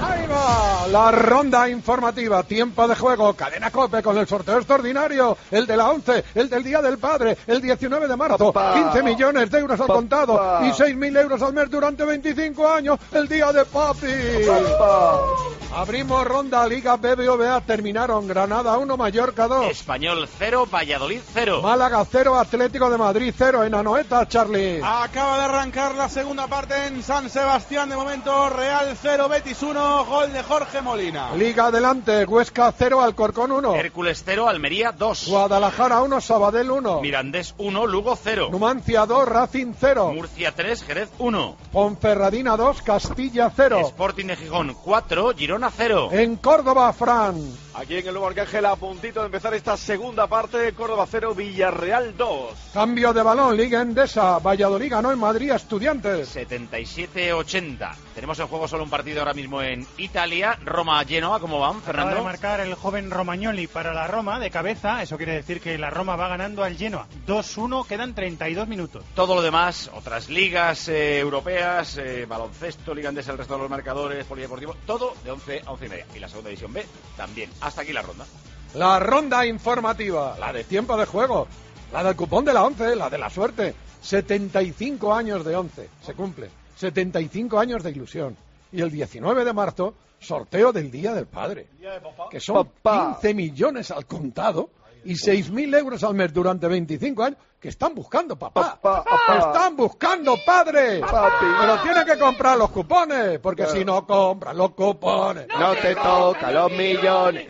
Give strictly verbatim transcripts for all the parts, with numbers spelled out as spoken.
Ahí va la ronda informativa, tiempo de juego, Cadena COPE con el sorteo extraordinario, el de la once, el del Día del Padre, el diecinueve de marzo, Papá. quince millones de euros al Papá. contado y seis mil euros al mes durante veinticinco años, el Día de Papi. Papá. Abrimos ronda Liga B B V A, terminaron Granada uno, Mallorca dos. Español cero, Valladolid cero. Málaga cero, Atlético de Madrid cero, en Anoeta, Charlie. Acaba de arrancar la segunda parte en San Sebastián, de momento Real cero, Betis uno, gol de Jorge Molina. Liga adelante, Huesca cero, Alcorcón uno. Hércules cero, Almería dos. Guadalajara uno, Sabadell uno. Mirandés uno, Lugo cero. Numancia dos, Racing cero. Murcia tres, Jerez uno. Ponferradina dos, Castilla cero. Sporting de Gijón cuatro, Girona cero. En Córdoba, Fran. Aquí en el Nuevo Arcángel, a puntito de empezar esta segunda parte, Córdoba cero, Villarreal dos. Cambio de balón, Liga Endesa, Valladolid ganó en Madrid a Estudiantes. setenta y siete ochenta. Tenemos en juego solo un partido ahora mismo en Italia, Roma-Genoa, ¿cómo van, Fernando? Acaba de marcar el joven Romagnoli para la Roma de cabeza, eso quiere decir que la Roma va ganando al Genoa. dos uno, quedan treinta y dos minutos. Todo lo demás, otras ligas eh, europeas, eh, baloncesto, Liga Endesa, el resto de los marcadores, polideportivo, todo de once a once y media. Y la segunda división B también. Hasta aquí la ronda. La ronda informativa, la de tiempo de juego, la del cupón de la once, la de la suerte. setenta y cinco años de once, se cumple. setenta y cinco años de ilusión. Y el diecinueve de marzo, sorteo del Día del Padre. Que son Papá. quince millones al contado y seis mil euros al mes durante veinticinco años. Que están buscando, papá. Papá, papá. Están buscando, padre. Papi. Pero tienen que comprar los cupones, porque Pero... si no compran los cupones, no te toca los millones.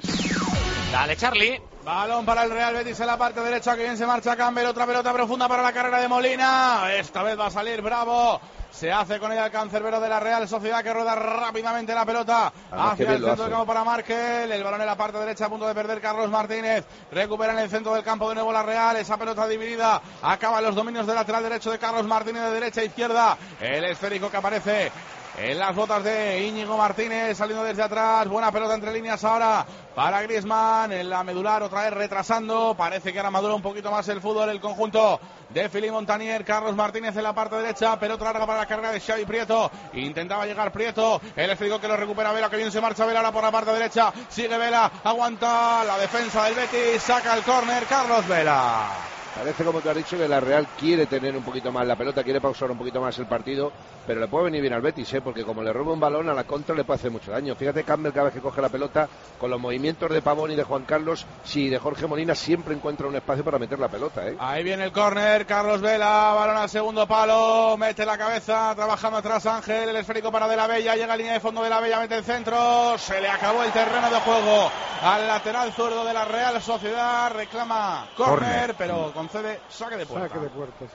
Dale, Charlie. Balón para el Real Betis en la parte derecha, que bien se marcha Campbell, otra pelota profunda para la carrera de Molina. Esta vez va a salir Bravo. Se hace con ella el cancerbero de la Real Sociedad, que rueda rápidamente la pelota hacia el centro del campo para Markel. El balón en la parte derecha, a punto de perder Carlos Martínez. Recupera en el centro del campo de nuevo la Real. Esa pelota dividida. Acaba en los dominios del lateral derecho de Carlos Martínez, de derecha a izquierda. El esférico que aparece en las botas de Íñigo Martínez, saliendo desde atrás. Buena pelota entre líneas ahora para Griezmann. En la medular otra vez retrasando. Parece que ahora madura un poquito más el fútbol, el conjunto de Philippe Montanier. Carlos Martínez en la parte derecha. Pelota larga para la carrera de Xavi Prieto. Intentaba llegar Prieto. El esférico que lo recupera Vela, que bien se marcha Vela ahora por la parte derecha. Sigue Vela. Aguanta la defensa del Betis. Saca el córner Carlos Vela. Parece, como te has dicho, que la Real quiere tener un poquito más la pelota, quiere pausar un poquito más el partido, pero le puede venir bien al Betis, ¿eh? Porque como le roba un balón, a la contra le puede hacer mucho daño. Fíjate, Campbell, cada vez que coge la pelota, con los movimientos de Pavón y de Juan Carlos, si de Jorge Molina, siempre encuentra un espacio para meter la pelota, ¿eh? Ahí viene el córner, Carlos Vela, balón al segundo palo, mete la cabeza, trabajando atrás Ángel, el esférico para De la Bella, llega a línea de fondo de la Bella, mete el centro, se le acabó el terreno de juego al lateral zurdo de la Real Sociedad, reclama córner, pero concede saque de puerta. Saque de puerta, sí.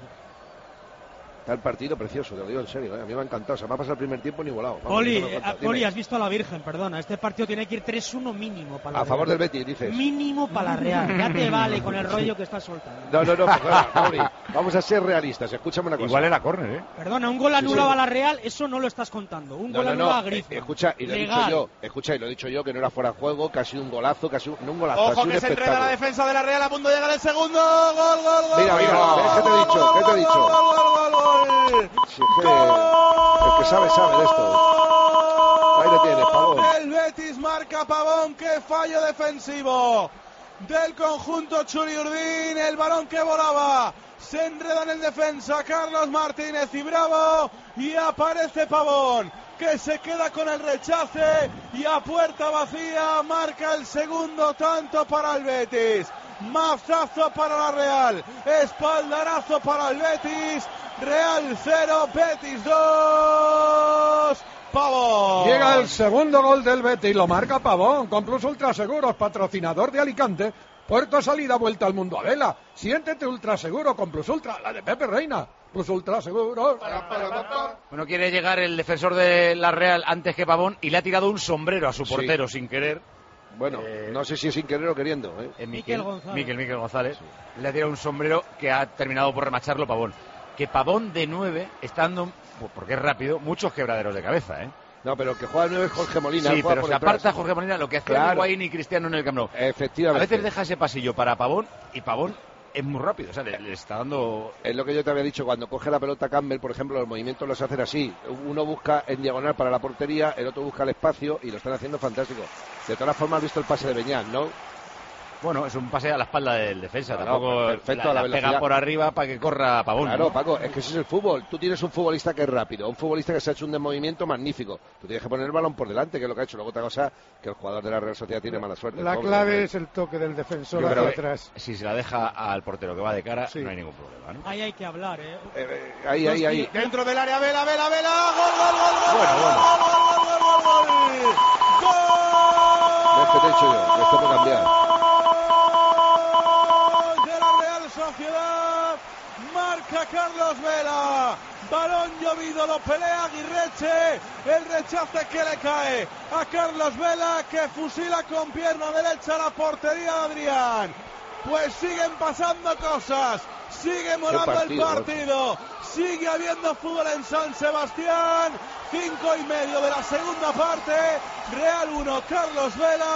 Está el partido precioso, te lo digo en serio, ¿eh? A mí me ha encantado, se me ha pasado el primer tiempo ni volado. Vamos, Poli, no eh, Poli, has visto a la Virgen, perdona, este partido tiene que ir tres uno mínimo para la A Real. favor del Betis, dices. Mínimo para la Real, ya te vale con el rollo que estás soltando. No, no, no, perdona, Poli, vamos a ser realistas, escúchame una cosa. Igual era córner, ¿eh? Perdona, un gol anulado sí, sí. a la Real, eso no lo estás contando, un no, gol no, anulado no. a Griezmann. Escucha, y lo he dicho yo, escucha, y lo he dicho yo, que no era fuera de juego, que ha sido un golazo, que ha sido no un golazo, Ojo, ha sido que un se entrega la defensa de la Real, a punto de llegar el segundo, gol, gol, gol. Mira, mira, gol, ¿qué te he dicho? ¿Qué te he dicho? Gol, gol, gol, gol. Sí, que... El que sabe, sabe de esto. Ahí lo tienes, Pavón. El Betis marca Pavón, qué fallo defensivo del conjunto Churiurdín. El balón que volaba se enreda en el defensa Carlos Martínez y Bravo, y aparece Pavón, que se queda con el rechace y a puerta vacía marca el segundo tanto para el Betis. Mazazo para la Real, espaldarazo para el Betis. Real cero, Betis dos. Pavón. Llega el segundo gol del Betis, lo marca Pavón, con Plus Ultraseguros, patrocinador de Alicante. Puerto salida, vuelta al mundo a vela. Siéntete ultraseguro con Plus Ultra, la de Pepe Reina. Plus Ultraseguros. Bueno, quiere llegar el defensor de la Real antes que Pavón y le ha tirado un sombrero a su portero sí. sin querer. Bueno, eh, no sé si es sin querer o queriendo, ¿eh? eh Miquel, González. Miquel, Miquel González. Sí. Le ha tirado un sombrero que ha terminado por remacharlo Pavón. Que Pavón de nueve está dando, porque es rápido, muchos quebraderos de cabeza, ¿eh? No, pero que juega de nueve es Jorge Molina. Sí, pero se aparta Jorge Molina, lo que hace claro. Higuaín y Cristiano en el Camp Nou. Efectivamente. A veces deja ese pasillo para Pavón y Pavón es muy rápido, o sea, le, le está dando... Es lo que yo te había dicho, cuando coge la pelota Campbell, por ejemplo, los movimientos los hacen así. Uno busca en diagonal para la portería, el otro busca el espacio y lo están haciendo fantástico. De todas formas, has visto el pase de Beñat, ¿no? Bueno, es un pase a la espalda del defensa, Claro, tampoco perfecto, la, a la la velocidad. pega por arriba para que corra Pavón. Claro, ¿no? Paco, es que ese es el fútbol. Tú tienes un futbolista que es rápido, un futbolista que se ha hecho un desmovimiento magnífico. Tú tienes que poner el balón por delante, que es lo que ha hecho. Luego otra cosa, que el jugador de la Real Sociedad tiene mala suerte. La pobre, clave hombre. es el toque del defensor Yo hacia creo que atrás. si se la deja al portero que va de cara, Sí. no hay ningún problema, ¿no? Ahí hay que hablar, ¿eh? Eh, eh, ahí, ahí, ahí. Dentro del área, Vela, Vela, Vela. Gol, gol, gol, gol. Bueno, bueno. Gol, gol, gol, gol, gol. Gol. ¿Ves que te he dicho yo? Esto puede cambiar. De la Real Sociedad. Marca Carlos Vela. Balón llovido, lo pelea Aguirreche. El rechace que le cae a Carlos Vela, que fusila con pierna derecha la portería de Adrián. Pues siguen pasando cosas. Sigue molando partido, el partido. Sigue habiendo fútbol en San Sebastián. Cinco y medio de la segunda parte. Real uno, Carlos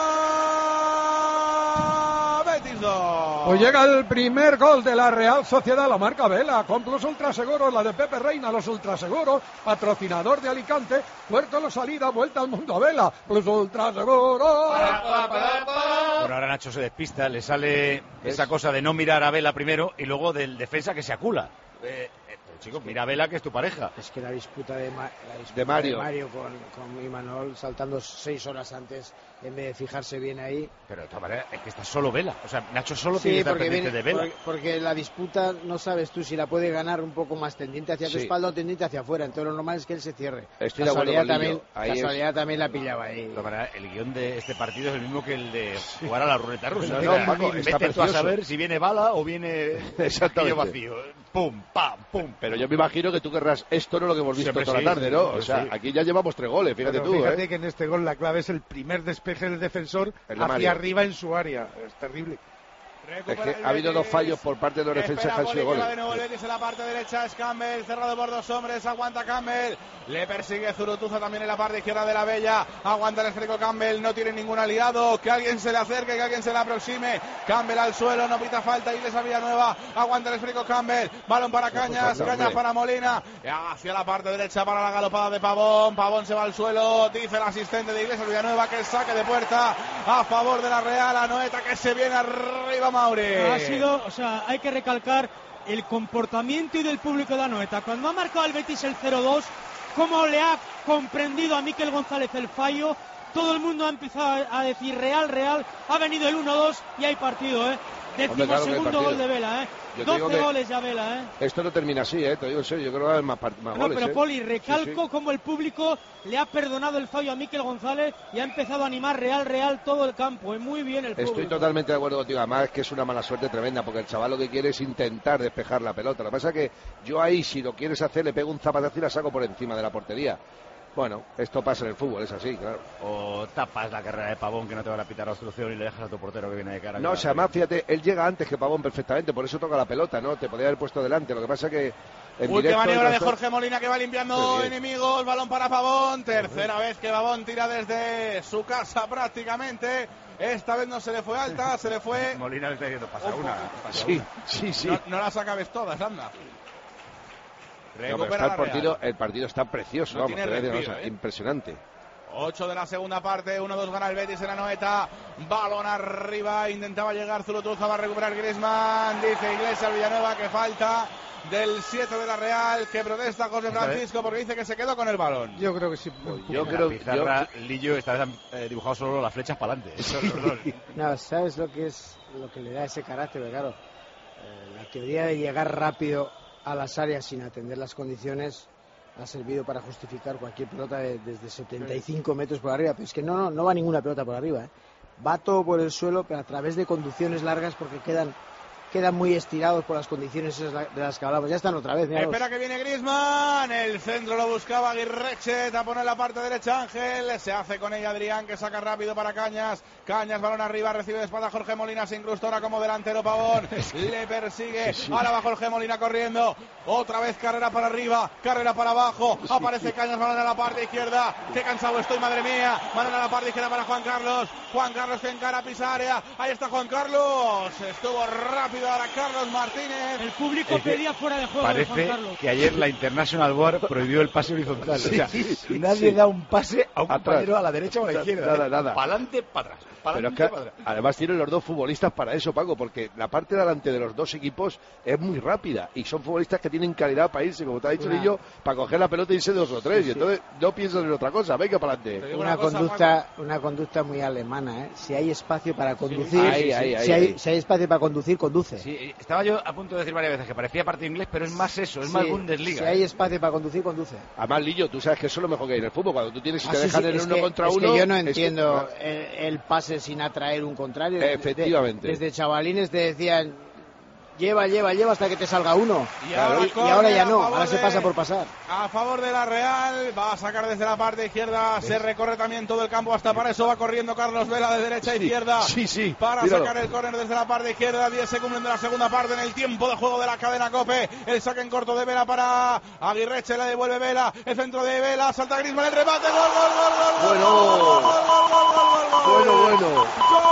Vela. Betis dos. Pues llega el primer gol de la Real Sociedad, la marca Vela, con Plus Ultraseguros, la de Pepe Reina, los Ultraseguros, patrocinador de Alicante, puerto la salida, vuelta al mundo a Vela, Plus Ultraseguros. Bueno, ahora Nacho se despista, le sale esa cosa de no mirar a Vela primero y luego del defensa que se acula. Eh, eh, pero chicos, mira a Vela, que es tu pareja. Es que la disputa de, Ma- la disputa De Mario. con, con Imanol saltando seis horas antes en vez de fijarse bien ahí. Pero de todas maneras, es que está solo Vela. O sea, Nacho solo Sí, tiene que estar porque, pendiente viene- de Vela. porque, porque la disputa no sabes tú si la puede ganar un poco más tendiente hacia tu Sí. espalda o tendiente hacia afuera. Entonces lo normal es que él se cierre. Estoy de acuerdo Casualidad con también, Lillo. Ahí es- casualidad también la pillaba De ahí. todas maneras, el guión de este partido es el mismo que el de jugar a la ruleta rusa. No, O no, sea, Paco, vete está tú a precioso. saber si viene bala o viene Exactamente. vacío. Pum, pam, pum. Pero yo me imagino que tú querrás esto, no lo que hemos visto Siempre toda sí, la tarde, ¿no? siempre O sea, sí. aquí ya llevamos tres goles, fíjate Pero tú, fíjate ¿eh? que en este gol la clave es el primer despeje del defensor El de hacia Mario. arriba en su área. Es terrible. Es que ha habido dos fallos por parte de los defensas que han sido goles. de nuevo el Betis en la parte derecha, es Campbell, cerrado por dos hombres, aguanta Campbell, le persigue Zurutuza también en la parte izquierda de la Bella, aguanta el esférico Campbell, no tiene ningún aliado, que alguien se le acerque, que alguien se le aproxime, Campbell al suelo, no pita falta, Iglesias Villanueva, aguanta el esférico Campbell, balón para Cañas, falta, Cañas hombre. para Molina, hacia la parte derecha para la galopada de Pavón, Pavón se va al suelo, dice el asistente de Iglesias Villanueva que saque de puerta a favor de la Real, Anoeta que se viene arriba Mauri. Ha sido, o sea, hay que recalcar el comportamiento y del público de Anoeta. Cuando ha marcado el Betis el cero dos, cómo le ha comprendido a Miquel González el fallo. Todo el mundo ha empezado a decir Real, Real, ha venido el uno dos y hay partido, ¿eh? Décimo Hombre, claro que hay segundo partido. gol de Vela, ¿eh? Yo te digo doce que- goles ya Vela, ¿eh? Esto no termina así, ¿eh? Te digo en serio, yo creo que va a haber más, part- más No, goles, pero ¿eh? Poli, recalco Sí, sí. cómo el público le ha perdonado el fallo a Miquel González y ha empezado a animar Real, Real todo el campo. Es muy bien el público. Estoy totalmente de acuerdo contigo, además es que es una mala suerte tremenda, porque el chaval lo que quiere es intentar despejar la pelota. Lo que pasa es que yo ahí, si lo quieres hacer, le pego un zapatazo y la saco por encima de la portería. Bueno, esto pasa en el fútbol, es así, claro. O tapas la carrera de Pavón, que no te van a pitar la obstrucción, y le dejas a tu portero que viene de cara. No, o sea, además, fíjate, él llega antes que Pavón perfectamente, por eso toca la pelota, ¿no? Te podría haber puesto delante, lo que pasa es que en Última directo... maniobra de el- Jorge Molina que va limpiando Sí, bien. enemigos, balón para Pavón, tercera vez que Pavón tira desde su casa prácticamente, esta vez no se le fue alta, se le fue, Molina le está diciendo, pasa Ojo. una, pasa Sí, una. sí, sí. no, no las acabes todas, anda. No, pero Recupera está el la Real. partido, el partido está precioso, No vamos, tiene te voy a decir una respiro, cosa, ¿eh? impresionante. ocho de la segunda parte, uno dos gana el Betis en la Noeta, balón arriba, intentaba llegar Zurutuza, va a recuperar Griezmann, dice Iglesias Villanueva que falta del siete de la Real, que protesta José Francisco porque dice que se quedó con el balón. Yo creo que sí. Yo En creo la pizarra, Lillo esta vez han eh, dibujado solo las flechas para adelante. No, ¿sabes lo que es lo que le da ese carácter? Porque, claro, eh, la teoría de llegar rápido a las áreas sin atender las condiciones ha servido para justificar cualquier pelota de- desde setenta y cinco metros por arriba, pero es que no, no, no va ninguna pelota por arriba, ¿eh? Va todo por el suelo, pero a través de conducciones largas porque quedan quedan muy estirados por las condiciones esas la- de las que hablamos. Ya están otra vez, míralos. Espera que viene Griezmann, el centro lo buscaba Aguirreche, tapón en la parte derecha Ángel, se hace con ella Adrián que saca rápido para Cañas, Cañas balón arriba, recibe de espalda Jorge Molina, se incrusta ahora como delantero Pavón, le persigue, ahora va Jorge Molina corriendo, otra vez carrera para arriba, carrera para abajo, aparece Cañas, balón a la parte izquierda, qué cansado estoy, madre mía, balón a la parte izquierda para Juan Carlos, Juan Carlos que encara, pisa área, ahí está Juan Carlos, estuvo rápido rápido ahora Carlos Martínez. El público Es que pedía fuera de juego de Juan Parece Carlos. que ayer la International Board prohibió el pase horizontal. Sí, o sea, sí, sí, nadie sí. da un pase a un Atrás. compañero a la derecha o a la izquierda. Nada, nada. Para adelante, para atrás. Para Pero es adelante, que para atrás. además tienen los dos futbolistas para eso, Paco, porque la parte de delante de los dos equipos es muy rápida y son futbolistas que tienen calidad para irse, como te ha dicho Una- Lillo, para coger la pelota y irse dos o tres. Sí, y sí. entonces no piensan en otra cosa, venga para adelante. digo Una una cosa, conducta, una conducta muy alemana, ¿eh? Si hay espacio para conducir, Ahí, ahí, ahí, si, hay, ahí. si hay espacio para conducir, conduce. Sí, eh, estaba yo a punto de decir varias veces que parecía partido inglés, pero es más eso, es más Sí, Bundesliga. Si ¿eh? hay espacio para conducir, conduce. Además, Lillo, tú sabes que eso es lo mejor que hay en el fútbol. Cuando tú tienes y Ah, te sí, dejan sí, en es uno que- contra es uno. que yo no es que- entiendo el, el pase sin atraer un contrario. Desde- Efectivamente. Desde chavalines te decían, lleva, lleva, lleva hasta que te salga uno. Y ahora y, y córner ahora ya a no, favor ahora se de- pasa por pasar. A favor de la Real, va a sacar desde la parte izquierda, se recorre también todo el campo, hasta para eso va corriendo Carlos Vela de derecha a Sí, izquierda. sí, sí, Para míralo. sacar el córner desde la parte izquierda, diez se cumplen de la segunda parte en el tiempo de juego de la cadena COPE. El saque en corto de Vela para Aguirreche, le devuelve Vela, el centro de Vela, salta Griezmann, el remate, gol, gol, gol, gol, Bueno. gol, gol, gol, gol, gol, gol, gol. Bueno, bueno.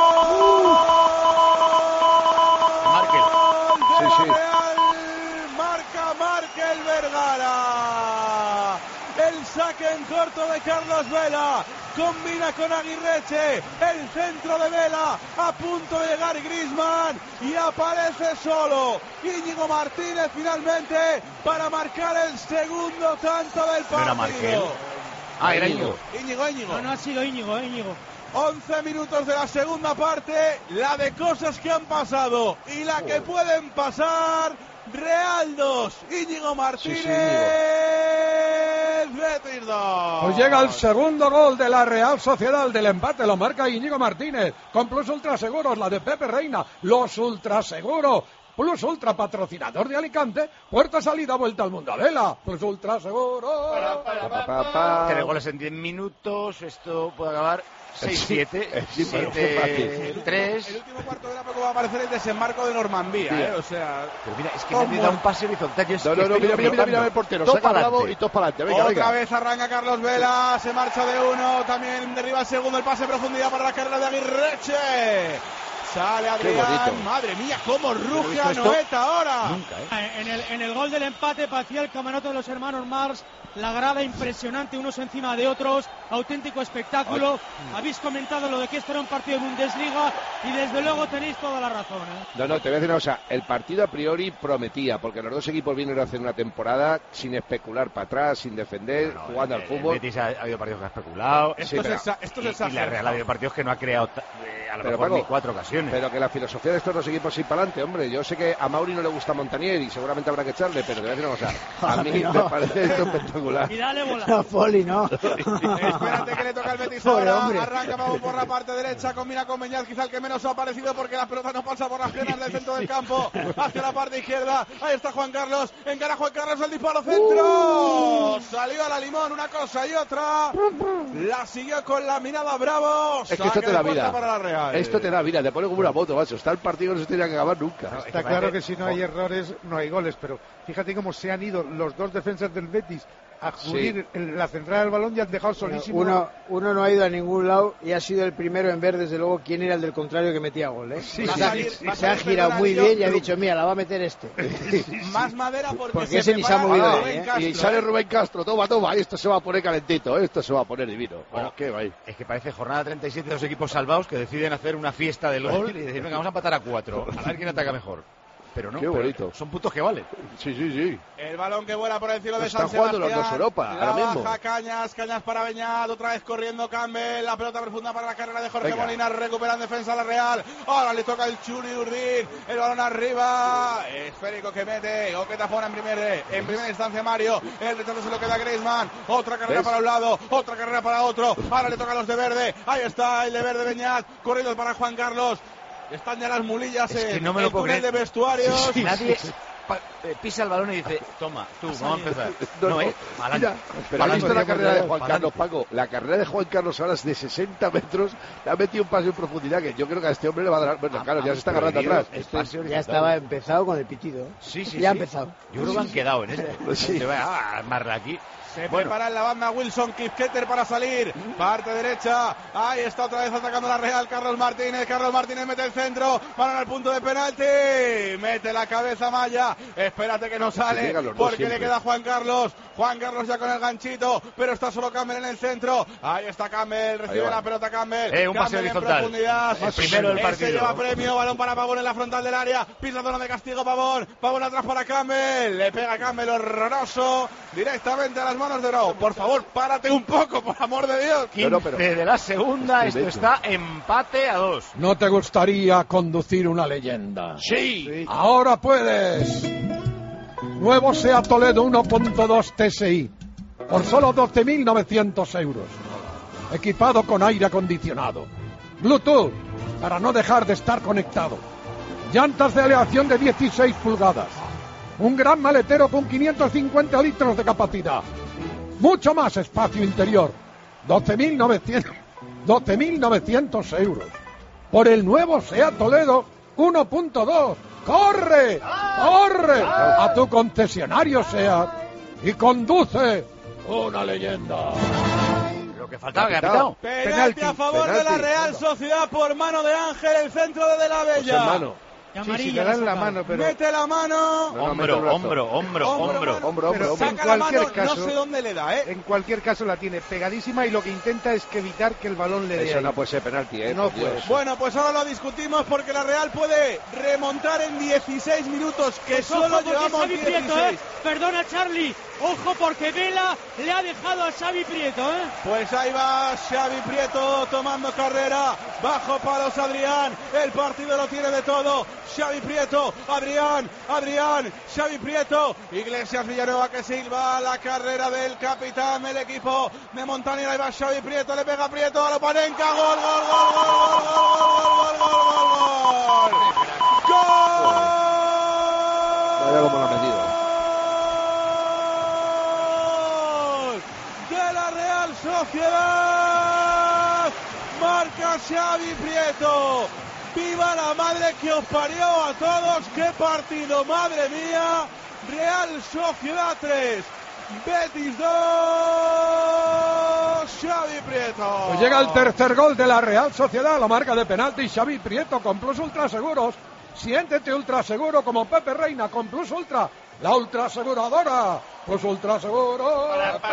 Markel. Gol de Sí, la sí. Real, marca Markel Vergara. El saque en corto de Carlos Vela, combina con Aguirreche, el centro de Vela, a punto de llegar Griezmann y aparece solo Íñigo Martínez finalmente para marcar el segundo tanto del ¿No era Markel? partido. Ah, era Íñigo. Íñigo, Íñigo. No, no ha sido Íñigo, eh, Íñigo. once minutos de la segunda parte, la de cosas que han pasado y la que pueden pasar. Real dos, Íñigo Martínez, Betis dos. Pues llega el segundo gol de la Real Sociedad del empate, lo marca Íñigo Martínez, con Plus Ultra Seguros, la de Pepe Reina, los Ultra Seguros. Plus Ultra, patrocinador de Alicante, puerta salida, vuelta al mundo a vela. Plus Ultra Seguro. Pa, pa, pa, pa. Tres goles en diez minutos, esto puede acabar seis siete, Sí, pero qué siete El tres. último cuarto de la poco va a aparecer el desembarco de Normandía, Sí. ¿eh? O sea, Pero mira, es que ¿Cómo? nadie da un pase horizontal. Yo es No, que no, no, estoy mira, mira, mira, flipando. mira el portero, Todo saca para bravo adelante. y todos para adelante, venga, otra venga. vez arranca Carlos Vela, se marcha de uno, también derriba el segundo, el pase en profundidad para la carrera de Aguirreche. Sale Adrián, bonito. madre mía, cómo ruge visto a esto Noeta ahora. Nunca, ¿eh? En el, en el gol del empate parecía el camarote de los hermanos Mars, la grada impresionante, unos encima de otros, auténtico espectáculo. Habéis comentado lo de que esto era un partido de Bundesliga y desde luego tenéis toda la razón, ¿eh? No, no, te voy a decir una cosa. El partido a priori prometía, porque los dos equipos vienen a hacer una temporada sin especular para atrás, sin defender, No, jugando el- al fútbol. El Betis ha, ha habido partidos que ha especulado. Esto Sí, es pero- exa- esto es y, y exagerado. la Real ha habido partidos que no ha creado ta- eh, a lo Pero, mejor Paco, ni cuatro ocasiones. Pero que la filosofía de estos dos equipos es ir para adelante, hombre. Yo sé que a Mauri no le gusta Montanier y seguramente habrá que echarle, pero te voy a decir una cosa. A mí No. me parece esto espectacular. Y dale bola. No, Poli, no. Espérate que le toca al Betis Pobre ahora. hombre. Arranca Pavón por la parte derecha, combina con Beñat, quizá el que menos ha aparecido porque la pelota no pasa por las piernas del centro del campo. Hacia la parte izquierda. Ahí está Juan Carlos. Encara Juan Carlos el disparo centro. Salió a la limón una cosa y otra. La siguió con la mirada Bravo. Es que Saque esto te de da puerta vida. para la Real. Esto te da vida, te pone como una moto, macho. Está el partido que no se tenía que acabar nunca. No, es Está que claro parece- que si no hay errores, no hay goles, pero fíjate cómo se han ido los dos defensas del Betis a cubrir el- la central del balón y han dejado solísimo. Uno, uno no ha ido a ningún lado y ha sido el primero en ver, desde luego, quién era el del contrario que metía gol. ¿eh? Sí, Va a se ha, salir- va a se ha salir girado muy Bernardillo, bien y ha dicho, mira, la va a meter este. Más madera porque, Porque se ese ni se ha prepara movido Rubén ahí, ¿eh? Castro, Y sale ¿eh? Rubén Castro, toma, toma, y esto se va a poner calentito, esto se va a poner divino. Bueno, Oh, qué guay. Es que parece jornada treinta y siete, dos equipos salvados que deciden hacer una fiesta del gol y decir, venga, vamos a empatar a cuatro, a ver quién ataca mejor. Pero no, Qué pero bonito. son puntos que valen. Sí, sí, sí. El balón que vuela por el cielo de Están San jugando Sebastián. los dos Europa, La ahora mismo. baja Cañas, Cañas para Beñat, otra vez corriendo Campbell, la pelota profunda para la carrera de Jorge Venga. Molina, recupera en defensa a la Real. Ahora le toca el Churi Urdín, el balón arriba, esférico que mete, o que tapona en, primer, en primera instancia Mario, el rechazo se lo queda Griezmann, otra carrera ¿Ves? para un lado, otra carrera para otro, ahora le toca a los de verde, ahí está el de verde Beñat, corriendo para Juan Carlos. Están ya las mulillas Es que en no me lo el puedo túnel creer. de vestuarios. Nadie, pa- eh, pisa el balón y dice, toma, tú, vamos a empezar. No, No, no. eh, adelante. Mira, pero has visto la carrera de Juan Carlos, Paco. La carrera de Juan Carlos ahora es de sesenta metros. Le ha metido un pase en profundidad que yo creo que a este hombre le va a dar. Bueno, claro, ya se está agarrando atrás. Esto ya estaba empezado con el pitido. Sí, sí, ya ha sí. empezado. Yo creo que han quedado en esto. Sí. Se va a armarla aquí. Se Bueno. prepara en la banda Wilson Kipketer para salir. Parte derecha. Ahí está otra vez atacando la Real. Carlos Martínez. Carlos Martínez mete el centro. Balón al punto de penalti. Mete la cabeza Maya. Espérate que no sale. Porque siempre. le queda Juan Carlos. Juan Carlos ya con el ganchito. Pero está solo Campbell en el centro. Ahí está Campbell. Recibe la pelota Campbell. Eh, un Campbell paseo en horizontal. profundidad. El primero del Ese partido. lleva premio. Balón para Pavón en la frontal del área. Pisa zona de castigo Pavón. Pavón atrás para Campbell. Le pega Campbell horroroso. Directamente a las manos de Bravo. Por favor, párate un poco, por amor de Dios. quince No, no, pero- de la segunda, Sí, esto de hecho. está empate a dos. ¿No te gustaría conducir una leyenda? Sí. Ahora puedes. Nuevo SEAT Toledo uno punto dos T S I por solo doce mil novecientos euros. Equipado con aire acondicionado, Bluetooth para no dejar de estar conectado, llantas de aleación de dieciséis pulgadas, un gran maletero con quinientos cincuenta litros de capacidad, mucho más espacio interior, doce mil novecientos euros por el nuevo SEAT Toledo uno punto dos. ¡Corre! ¡Corre! A tu concesionario SEAT y conduce una leyenda. Lo que faltaba, que ha Capitao. pitado. Penalti, Penalti, a favor penalti. de la Real Sociedad por mano de Ángel, el centro de De La Pues Bella. hermano. Y Sí, si amarilla le dan le la ha sacado. mano, pero... Mete la mano. No, no, mete Hombro, el brazo. hombro, hombro, Hombro, hombro. mano. Hombro, hombro, Pero hombro. en Saca la cualquier mano, caso- no sé dónde le da, ¿eh? En cualquier caso la tiene pegadísima y lo que intenta es que evitar que el balón le dé. Eso ahí. no puede ser penalti, ¿eh? No por Dios. puede. Bueno, pues ahora lo discutimos porque la Real puede remontar en dieciséis minutos, que Pues ojo, solo porque llevamos Xavi Prieto, dieciséis. ¿eh? Perdona, Charlie. Ojo, porque Vela le ha dejado a Xavi Prieto, ¿eh? Pues ahí va Xavi Prieto tomando carrera, bajo palos Adrián, el partido lo tiene de todo, Xavi Prieto, Adrián, Adrián, Xavi Prieto, Iglesias Villanueva que silba la carrera del capitán del equipo de Montaña, ahí va Xavi Prieto, le pega Prieto a Lopanenka, gol, gol, gol, gol, gol, gol, gol, gol, gol, gol, Vaya como lo ha metido. de la Real Sociedad, marca Xavi Prieto. ¡Viva la madre que os parió a todos! ¡Qué partido, madre mía! Real Sociedad tres, Betis dos, Xavi Prieto. Pues llega el tercer gol de la Real Sociedad, la marca de penalti Xavi Prieto con Plus Ultra Seguros. Siéntete ultra seguro como Pepe Reina con Plus Ultra, la ultra aseguradora. Plus Ultra Seguro.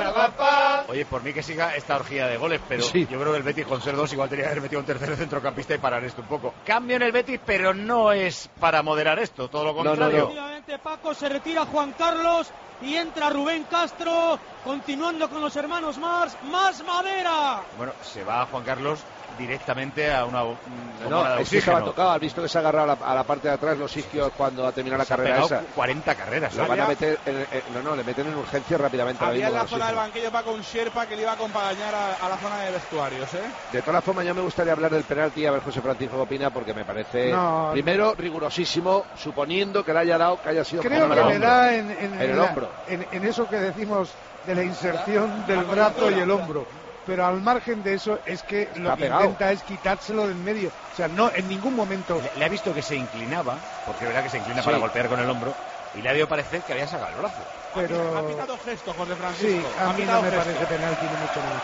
Oye, por mí que siga esta orgía de goles, pero Sí. yo creo que el Betis con ser dos igual tenía que haber metido un tercer centrocampista y parar esto un poco. Cambio en el Betis, pero no es para moderar esto, todo lo No, no, contrario. no. Efectivamente, Paco, se retira Juan Carlos y entra Rubén Castro, continuando con los hermanos Mars, más madera. Bueno, se va Juan Carlos directamente a una No, bombona de es que estaba oxígeno. tocado. Has visto que se ha agarrado a la, a la parte de atrás los isquios cuando ha terminado la Se ha carrera pegado esa. cuarenta carreras. Lo ¿eh? van a meter en, en- no, no, le meten en urgencia rápidamente. ahora Había en mismo la los zona del isquios. banquillo Paco un Sherpa que le iba a acompañar a, a la zona de vestuarios, ¿eh? De todas formas, yo me gustaría hablar del penalti, a ver José Francisco qué opina, porque me parece, No, primero, rigurosísimo, suponiendo que le haya dado, que haya sido Creo con que el le hombro. da en, en- En el la- hombro. en- en eso que decimos de la inserción del brazo y el hombro. Pero al margen de eso es que lo Está que pegado. intenta es quitárselo del medio. O sea, no en ningún momento. Le, le ha visto que se inclinaba, porque es verdad que se inclina Sí. para golpear con el hombro, y le ha debido parecer que había sacado el brazo. Pero Ha pitado gesto, José Francisco. sí, a Ha mí pitado no me gesto. parece penalti ni mucho menos.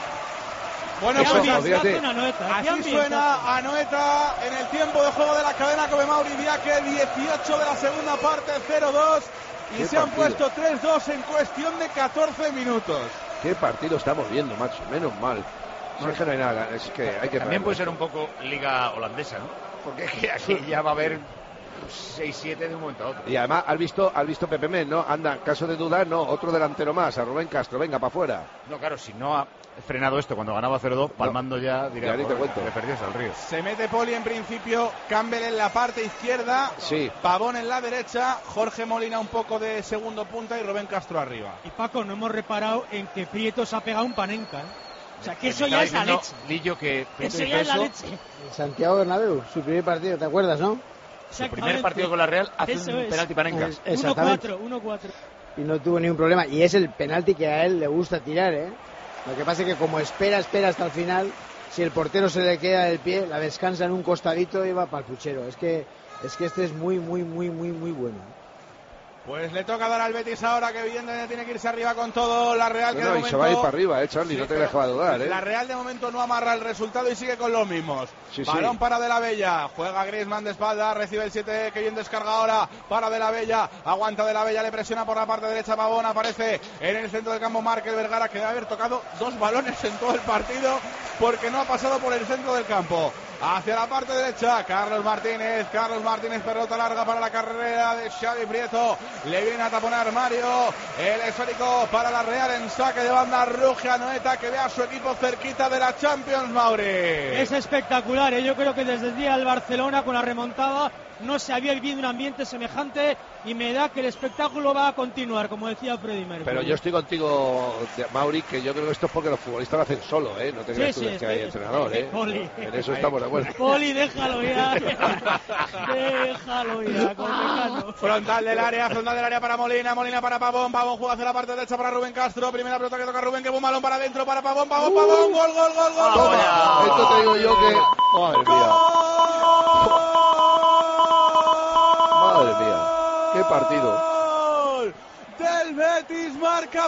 Bueno, Qué Eso, pues ambientazo fíjate. en Anoeta, qué así ambientazo. suena Anoeta en el tiempo de juego de la cadena Come Mauri Viaque, dieciocho de la segunda parte, cero dos, y Qué se han partido. puesto tres dos en cuestión de catorce minutos. Qué partido estamos viendo, macho, menos mal. No es que no hay nada, es que hay que También traerlo. puede ser un poco liga holandesa, ¿no? Porque es que aquí ya va a haber seis siete de un momento a otro. Y además, has visto, has visto Pepe Men, ¿no? Anda, caso de duda, no, otro delantero más, a Rubén Castro, venga, para afuera. No, claro, si no ha frenado esto cuando ganaba cero dos, palmando ya, diría, ya ni te cuento. le perdías al río. Se mete Poli en principio, Campbell en la parte izquierda, Sí. Pavón en la derecha, Jorge Molina un poco de segundo punta y Rubén Castro arriba. Y Paco, no hemos reparado en que Prieto se ha pegado un panenca, ¿eh? O sea, que eso Me ya estaba es la diciendo leche. Lillo que Prieto Eso hizo ya es la eso, leche. Santiago Bernabéu, su primer partido, ¿te acuerdas, no? Su primer partido con la Real hace Eso un es. penalti Panenka. Es- uno exactamente. cuatro, uno cuatro. Y no tuvo ningún problema. Y es el penalti que a él le gusta tirar, ¿eh? Lo que pasa es que como espera, espera hasta el final, si el portero se le queda del pie, la descansa en un costadito y va para el puchero. Es que, es que este es muy, muy, muy, muy, muy bueno. Pues le toca dar al Betis ahora, que evidentemente tiene que irse arriba con todo. La Real que No, de no, y momento... se va a ir para arriba, eh, Charlie, Sí, no te pero dejes dudar, eh. La Real de momento no amarra el resultado y sigue con los mismos. Sí, Balón sí. para De la Bella, juega Griezmann de espalda, recibe el siete, que bien descarga ahora para De la Bella, aguanta De la Bella, le presiona por la parte derecha Pavón, aparece en el centro del campo Márquez Vergara, que debe haber tocado dos balones en todo el partido porque no ha pasado por el centro del campo. Hacia la parte derecha, Carlos Martínez, Carlos Martínez, pelota larga para la carrera de Xavi Prieto, le viene a taponar Mario, el esférico para la Real en saque de banda, ruge a Noeta, que ve a su equipo cerquita de la Champions, Mauri. Es espectacular, ¿eh? Yo creo que desde el día del Barcelona con la remontada no se había vivido un ambiente semejante y me da que el espectáculo va a continuar, como decía Freddy Mercury. Pero yo estoy contigo, Mauri, que yo creo que esto es porque los futbolistas lo hacen solo, ¿eh? No te creas Sí, tú sí, que hay sí, entrenador, ¿eh? Poli. En eso estamos de acuerdo. Poli, déjalo ya. Déjalo ya, con Mecano. Frontal del área, frontal del área para Molina, Molina para Pavón, Pavón juega hacia la parte derecha para Rubén Castro, primera pelota que toca Rubén, que un balón para adentro para Pavón, Pavón, Pavón, gol, gol, gol, gol. Toma, esto te digo yo que... Madre mía, madre mía, qué partido. Gol del Betis, marca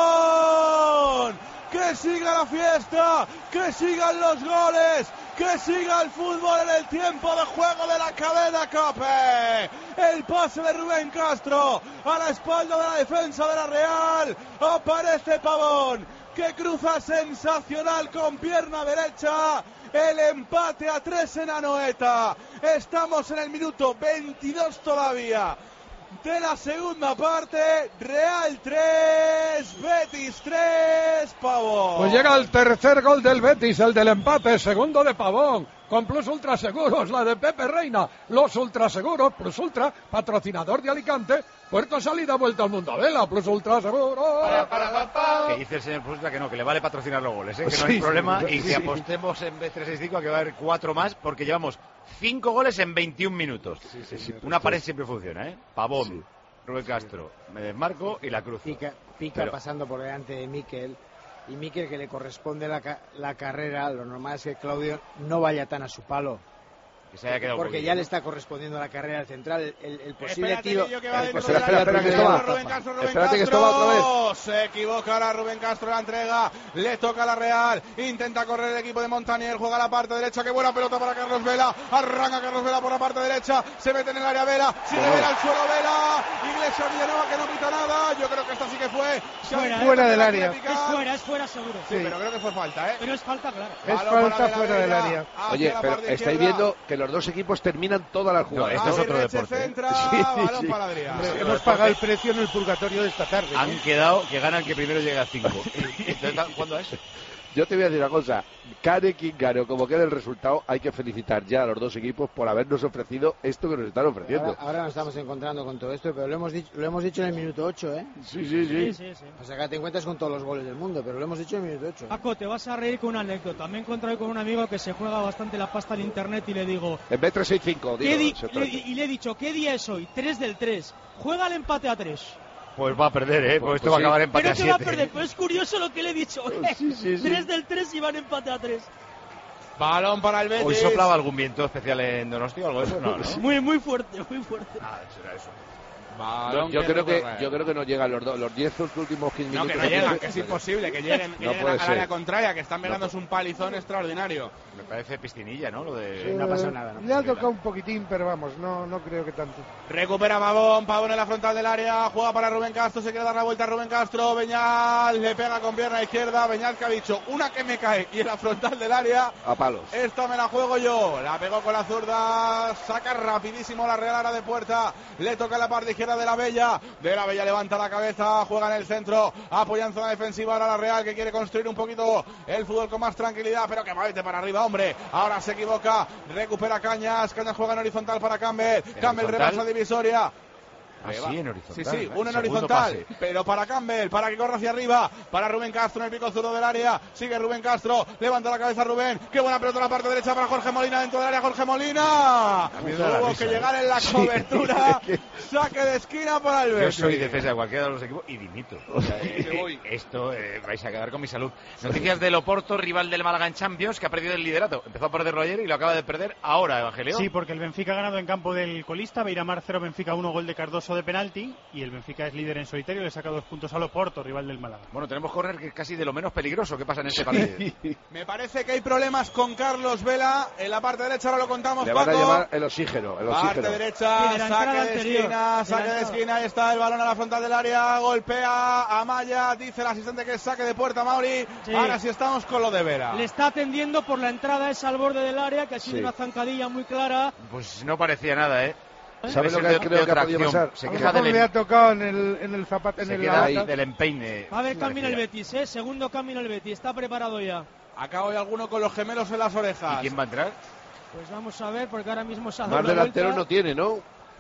Pavón. Que siga la fiesta, que sigan los goles, que siga el fútbol en el tiempo de juego de la cadena COPE. El pase de Rubén Castro a la espalda de la defensa de la Real. Aparece Pavón, que cruza sensacional con pierna derecha. El empate a tres en Anoeta. Estamos en el minuto veintidós todavía de la segunda parte. Real tres, Betis tres, Pavón. Pues llega el tercer gol del Betis, el del empate, segundo de Pavón, con Plus Ultra Seguros, la de Pepe Reina, los Ultra Seguros, Plus Ultra, patrocinador de Alicante, puerto salida, vuelta al mundo, vela, Plus Ultra Seguros. Que dice el señor Prusta que no, que le vale patrocinar los goles, ¿eh? Que no Sí, hay problema sí, y sí. que apostemos en B trescientos sesenta y cinco a que va a haber cuatro más porque llevamos cinco goles en veintiún minutos. Una pared siempre funciona, ¿eh? Pavón, Rubén Castro, me desmarco y la cruz. Pica, pica Pero- pasando por delante de Miquel. Y Miquel, que le corresponde la, ca- la carrera, lo normal es que Claudio no vaya tan a su palo. Que se haya quedado Porque poquito, ya ¿no? le está correspondiendo la carrera al central. El, el- el posible Espérate, tiro. Guillo, que va el dentro posible del espera, área. espera, que esto va. Rubén Castro, Rubén Espérate, que esto Castro. va otra vez. Se equivoca ahora Rubén Castro, la entrega. Le toca a la Real. Intenta correr el equipo de Montanier. Juega a la parte derecha. Qué buena pelota para Carlos Vela. Arranca Carlos Vela por la parte derecha. Se mete en el área Vela. Sigue Vela al suelo Vela. Iglesias Villanueva, que no pita nada. Yo creo que esta sí que fue. Fuera, Xavi fuera Prieto, del que la área. quiere picar. Es fuera, es fuera seguro. Sí, pero creo que fue falta, ¿eh? Pero es falta, claro. Es Balón falta para De la fuera del Bella, área. hacia Oye, la pero parte estáis izquierda. viendo que los dos equipos terminan todas las jugadas. esto es otro Aguirreche deporte, ¿eh? centra, Sí, balón sí. para Adrián. Hombre, hemos pagado el precio en el purgatorio de esta tarde. ¿no? Han quedado que gana el que primero llega a cinco. Entonces, ¿están jugando a eso? Yo te voy a decir una cosa, gane quien gane o como quede el resultado, hay que felicitar ya a los dos equipos por habernos ofrecido esto que nos están ofreciendo. Ahora, ahora nos estamos encontrando con todo esto, pero lo hemos dicho, lo hemos dicho en el minuto ocho, ¿eh? Sí, sí, sí. Sí, sí, sí. O sea, que te encuentras con todos los goles del mundo, pero lo hemos dicho en el minuto ocho. Paco, te vas a reír con una anécdota. Me he encontrado con un amigo que se juega bastante la pasta en internet y le digo, En B trescientos sesenta y cinco, ¿qué di- digo, se le- trata. y le he dicho, ¿qué día es hoy? tres del tres. Juega el empate a tres. Pues va a perder, ¿eh? Pues, Pues esto va a sí. acabar empate Pero a que va a siete. perder, pues es curioso lo que le he dicho. Sí, sí, sí. tres del tres y van empate a tres. Balón para el Betis. ¿Hoy soplaba algún viento especial en Donosti o algo de eso? No, ¿no? Muy, muy fuerte, muy fuerte. Ah, será eso. Balón Yo creo que recorre. yo creo que no llegan los dos, los diez últimos quince No, minutos. que no llegan, que es imposible que lleguen, que No lleguen puede al área ser. contraria, que están pegándose un palizón extraordinario. Me parece piscinilla, ¿no? Lo de... no ha pasado nada, ¿no? Le ha tocado un poquitín, pero vamos, no, no creo que tanto. Recupera Pavón, Pavón en la frontal del área, juega para Rubén Castro, se quiere dar la vuelta a Rubén Castro, Beñal le pega con pierna izquierda, Beñal que ha dicho, una que me cae y en la frontal del área, A palos. esta me la juego yo, la pegó con la zurda, saca rapidísimo la Real ahora de puerta, le toca en la parte izquierda de la Bella, de la Bella levanta la cabeza, juega en el centro, apoya en zona defensiva ahora la Real que quiere construir un poquito el fútbol con más tranquilidad, pero que vete para arriba, hombre, ahora se equivoca, recupera Cañas, Cañas juega en horizontal para Campbell, Campbell horizontal? rebasa divisoria. Así en horizontal. Sí, sí, uno en Segundo horizontal, pase. pero para Campbell, para que corra hacia arriba, para Rubén Castro en el pico zurdo del área, sigue Rubén Castro, levanta la cabeza Rubén, qué buena pelota en la parte derecha para Jorge Molina dentro del área, Jorge Molina, tuvo risa, que llegar en la sí. cobertura, saque de esquina para el Yo Betis. soy defensa de cualquiera de los equipos y dimito. O sea, eh, esto eh, vais a quedar con mi salud. Noticias del Oporto, rival del Málaga en Champions, que ha perdido el liderato. Empezó a perderlo ayer y lo acaba de perder ahora, Evangelio. Sí, porque el Benfica ha ganado en campo del colista, Beiramar cero, Benfica uno, gol de Cardoso de penalti, y el Benfica es líder en solitario, le saca dos puntos al Oporto, rival del Málaga. Bueno, tenemos córner que es casi de lo menos peligroso que pasa en este partido. Me parece que hay problemas con Carlos Vela, en la parte derecha ahora lo contamos, Le van Paco. a llamar el oxígeno, el Parte oxígeno. derecha, Sí, de la saque entrada de anterior. esquina, De saque la de entrada. esquina, ahí está el balón a la frontal del área, golpea a Maya, dice el asistente que es saque de puerta, Mauri. Sí. Ahora sí estamos con lo de Vera. Le está atendiendo por la entrada esa al borde del área, que ha sido Sí. una zancadilla muy clara. Pues no parecía nada, ¿eh? ¿Sabes lo Debe ser que de- creo de que ha otra podido acción. pasar? Se A lo queja mejor del, le ha em- tocado en el, en el zapato, en se el queda la ahí bota. del empeine. Va a ver camino el Parecía. Betis, ¿eh? Segundo camino el Betis, está preparado ya. Acá hoy alguno con los gemelos en las ¿Y orejas. quién va a entrar? Pues vamos a ver, porque ahora mismo se ha dado Más la delantero vuelta. no tiene, ¿no?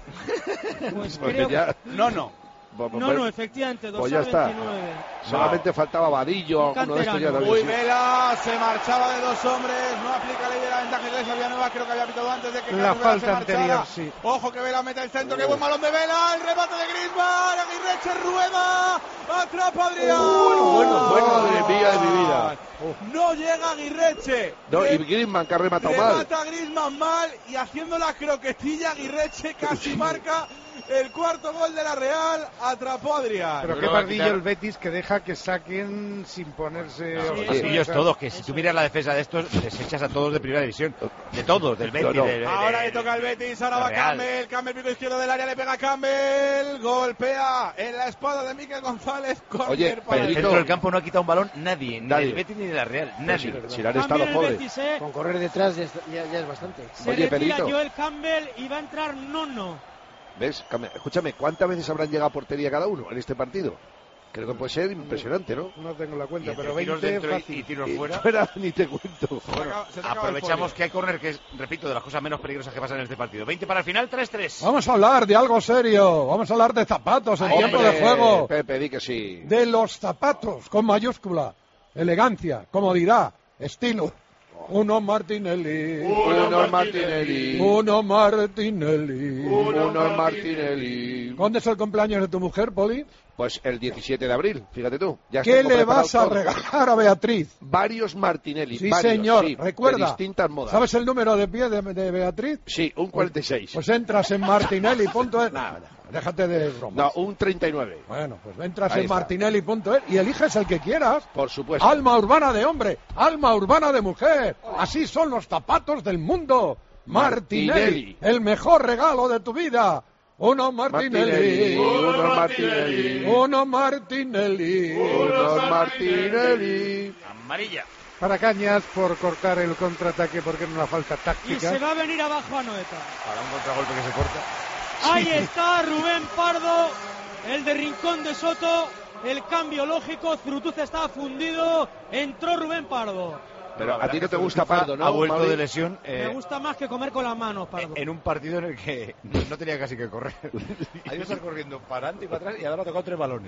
Pues Porque creo ya- No, no. Pues- No, no, efectivamente, Pues dos ya a está. veintinueve. Solamente faltaba Vadillo o Un alguno de estos ya canterano. lo Uy, había sido. Vela se marchaba de dos hombres, no aplica ley de la ventaja Iglesia Villanueva, creo que había pitado antes de que La Carlos Vela falta se marchara. anterior, sí. Ojo que Vela mete el centro, qué buen balón de Vela, el remate de Griezmann, Aguirreche rueda, atrapa a Adrián. Bueno, bueno, bueno, madre mía de mi vida. No llega Aguirreche. No, y Re- Griezmann que ha rematado mal. remata a Griezmann mal y haciendo la croquetilla Aguirreche casi marca el cuarto gol de la Real, atrapó a Adrián. Pero Yo qué creo que va a pardillo quitar- el Betis que deja que saquen sin ponerse... Sí, obsesivos. sí. Ellos todos, que si Eso tú es. miras la defensa de estos, les echas a todos de primera división. De todos, del Betis. No, no. de- de- Ahora de- le toca al Betis, ahora la va Real. Campbell, Campbell pico izquierdo del área, le pega a Campbell, golpea en la espada de Miquel González, córner Oye, para En el el centro del campo no ha quitado un balón nadie, ni Nadie. del Betis ni de la Real. Si, Nadie. si le han estado Cambia los el pobres. Betis, ¿eh? Con correr detrás ya, ya- ya es bastante. Se Oye, retira Pedrito. Joel Campbell y va a entrar Nono. ¿Ves? Cam- Escúchame, ¿cuántas veces habrán llegado a portería cada uno en este partido? Creo que puede ser impresionante, ¿no? No tengo la Y cuenta, entre pero tiros veinte dentro y- fácil. y tiros Y fuera. fuera ni te cuento. Se te acaba- se te acaba el Aprovechamos folio. que hay córner, que es, repito, de las cosas menos peligrosas que pasan en este partido. veinte para el final, tres tres. Vamos a hablar de algo serio. Vamos a hablar de zapatos en tiempo Hombre, de juego. Pepe, di que sí. De los zapatos con mayúscula. Elegancia, comodidad, estilo. Uno Martinelli. Uno Martinelli. Uno Martinelli. Uno Martinelli. ¿Cuándo es el cumpleaños de tu mujer, Poli? Pues el diecisiete de abril, fíjate tú. Ya ¿Qué está le preparado vas a todo. regalar a Beatriz? Varios Martinelli. Sí, varios, señor. sí, Recuerda. De distintas modas. ¿Sabes el número de pie de, de Beatriz? Sí, un cuarenta y seis. Pues entras en martinelli punto es. Nada, déjate de bromas. No, un treinta y nueve. Bueno, pues entras Ahí en está. martinelli punto es y eliges el que quieras. Por supuesto. Alma urbana de hombre, alma urbana de mujer. Así son los zapatos del mundo. Martinelli, Martinelli. el mejor regalo de tu vida. Uno Martinelli. Uno Martinelli. Uno Martinelli. Uno Martinelli. Amarilla. Para Cañas por cortar el contraataque porque era una falta Y táctica. se va a venir abajo a Noeta. Para un contragolpe que se corta. Ahí está Rubén Pardo, el de Rincón de Soto. El cambio lógico, Zurutuz está fundido. Entró Rubén Pardo. Pero a ti no te gusta Pardo, ¿no? Ha vuelto Mauri? de lesión eh, Me gusta más que comer con las manos, Pardo. en un partido en el que no, no tenía casi que correr. Ha ido a estar corriendo para adelante y para atrás y ahora ha tocado tres balones.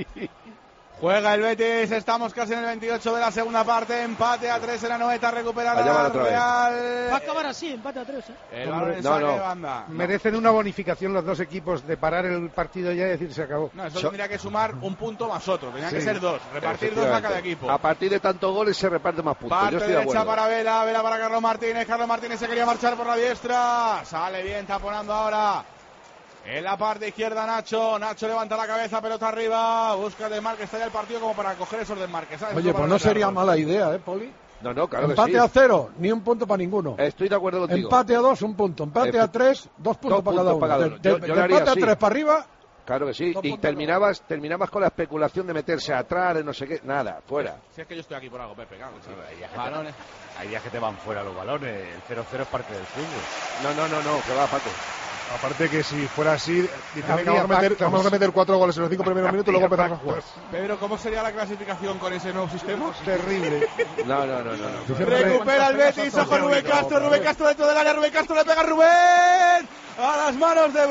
Juega el Betis, estamos casi en el veintiocho de la segunda parte, empate a tres en la Noeta, recupera Allá la van otra vez. Real. Va a acabar así, empate a tres, ¿eh? El balón en No, saque no. de banda. Merecen una bonificación los dos equipos de parar el partido ya y decir se acabó. No, eso So- tendría que sumar un punto más otro, tendrían Sí. que ser dos, repartir dos a cada equipo. A partir de tantos goles se reparte más puntos. Yo Parte estoy de derecha acuerdo. para Vela, Vela para Carlos Martínez, Carlos Martínez se quería marchar por la diestra, sale bien taponando ahora. En la parte izquierda Nacho, Nacho levanta la cabeza, pelota arriba, busca el desmarque, está ya el partido como para coger esos desmarques, ¿sabes? Oye, Eso pues para no los sería largos. mala idea, ¿eh, Poli? No, no, claro Empate que sí. a cero, ni un punto para ninguno. Estoy de acuerdo contigo. Empate a dos, un punto. Empate Efe- a tres, dos puntos Dos para cada puntos uno. para cada De, uno. de- Yo- yo de lo haría empate a así. tres para arriba, Claro que sí. Dos Y puntos terminabas, terminabas con la especulación de meterse atrás, de no sé qué. Nada, fuera. Si es que yo estoy aquí por algo, Pepe, claro, sí. Hay días que Balones. te- Hay días que te van fuera los balones. El cero cero es parte del fútbol. No, no, no, no, que va, Paco. Aparte que si fuera así, dicen, Habría venga, vamos a, meter, pactos. vamos a meter cuatro goles en los cinco primeros minutos y luego empezamos a jugar. Pedro, ¿cómo sería la clasificación con ese nuevo sistema? Terrible. No, no, no, no. no. Recupera el Betis, ojo Rubén Castro, Rubén Castro dentro del área, Rubén Castro le pega a Rubén. a las manos de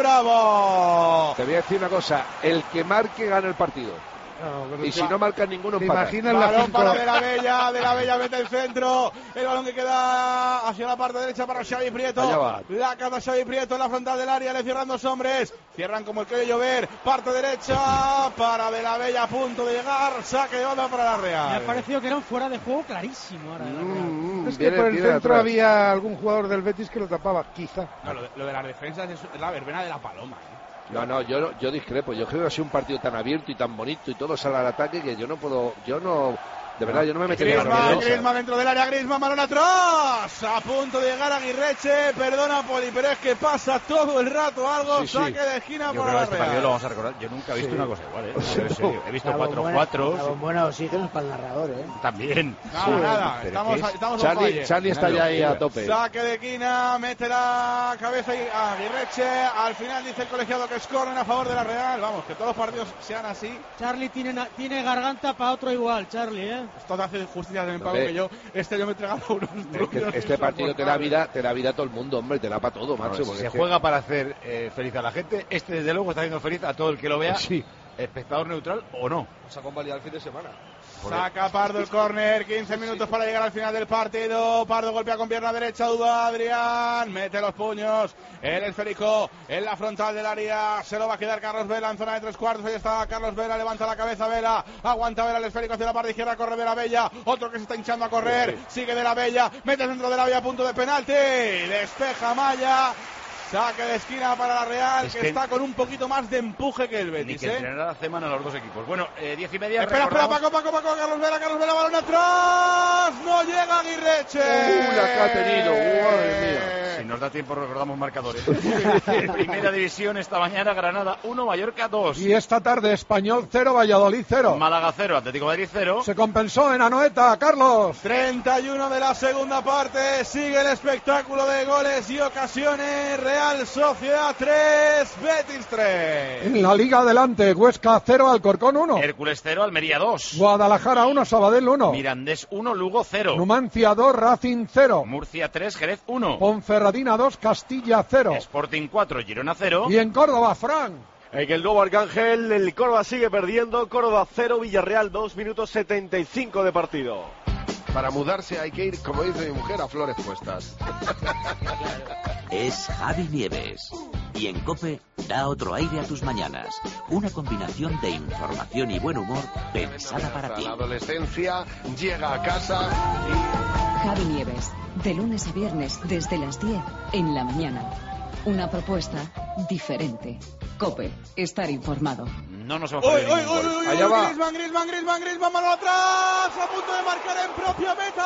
Bravo. Te voy a decir una cosa, el que marque gana el partido. No, y si no marcan ninguno, ¿te empata. imaginas Balón la cinco? para De la Bella, De la Bella mete el centro, el balón que queda hacia la parte derecha para Xavi Prieto, la cata Xavi Prieto en la frontal del área, le cierran dos hombres, cierran como el que llover, parte derecha para De la Bella, a punto de llegar, saque de banda para la Real. Me ha parecido que era un fuera de juego clarísimo ahora de la Real. Mm, es que por el centro había algún jugador del Betis que lo tapaba, quizá. No, lo, de, lo de las defensas es, es la verbena de la paloma, ¿eh? No, no, yo, yo discrepo. Yo creo que ha sido un partido tan abierto y tan bonito y todo sale al ataque que yo no puedo, yo no, de verdad, yo no me metería en la Griezmann, defensa. Griezmann dentro del área, Griezmann, balón atrás, a punto de llegar a Aguirreche, perdona Poli, pero es que pasa todo el rato algo, sí, sí. saque de esquina yo para creo la que este partido Real. lo vamos a recordar. Yo nunca he visto Sí. una cosa igual, ¿eh? Pero en serio, he visto La cuatro bombona- cuatro. La bombona de oxígeno es para el narrador, ¿eh? También. Nada, Sí, nada, pero estamos, ¿qué es? estamos on Charlie, fire. Charlie está ya ahí a tope. Saque de esquina, mete la cabeza y a Aguirreche, al final dice el colegiado que es córner a favor de la Real, vamos, que todos los partidos sean así. Charlie tiene, na- tiene garganta para otro igual, Charlie, ¿eh? Esto te hace justicia también, Pablo, Hombre. que yo este yo me he entregado unos Es que trucos este partido te da insoportables. vida, te da vida a todo el mundo, hombre, te da para todo, Bueno, macho. si porque se es que- juega para hacer eh, feliz a la gente, este desde luego está haciendo feliz a todo el que lo vea, Sí. espectador neutral o no. Se ha convalidado el fin de semana. Saca Pardo el córner, quince minutos para llegar al final del partido. Pardo golpea con pierna derecha, duda Adrián, mete los puños, el esférico en la frontal del área, se lo va a quedar Carlos Vela en zona de tres cuartos, ahí está Carlos Vela, levanta la cabeza Vela, aguanta Vela el esférico hacia la parte izquierda, corre De la Bella, otro que se está hinchando a correr, sigue De la Bella, mete dentro de la Bella, punto de penalti, despeja Maya. Saque de esquina para la Real, Es que, que- está con un poquito más de empuje que el Ni Betis, que ¿eh? entrenara la semana a los dos equipos. Bueno, eh, diez y media. Espera, espera, recordamos- Paco, Paco, Paco, Carlos Vela, Carlos Vela, balón atrás, no llega Aguirreche. Uh, la que ha tenido, madre mía. Si nos da tiempo recordamos marcadores. Primera división esta mañana, Granada uno, Mallorca dos. Y esta tarde Español cero, Valladolid cero. Málaga cero, Atlético de Madrid cero. Se compensó en Anoeta, Carlos. treinta y uno de la segunda parte, sigue el espectáculo de goles y ocasiones, Real Sociedad tres, Betis tres. En la Liga adelante, Huesca cero, Alcorcón uno. Hércules cero, Almería dos. Guadalajara uno, Sabadell uno. Mirandés uno, Lugo cero. Numancia dos, Racing cero. Murcia tres, Jerez uno. Ponferradina dos, Castilla cero. Sporting cuatro, Girona cero. Y en Córdoba, Fran. En el nuevo Arcángel, el Córdoba sigue perdiendo. Córdoba cero, Villarreal dos, minutos setenta y cinco de partido. Para mudarse hay que ir, como dice mi mujer, a flores puestas. Es Javi Nieves. Y en COPE da otro aire a tus mañanas. Una combinación de información y buen humor pensada para ti. La adolescencia llega a casa Javi Nieves, de lunes a viernes desde las diez en la mañana. Una propuesta diferente. COPE, estar informado. No nos hemos Uy, perdido uy, ningún uy, gol. uy, Allá uy, va. Griezmann, Griezmann, Griezmann, Griezmann, mano atrás, a punto de marcar en propia meta,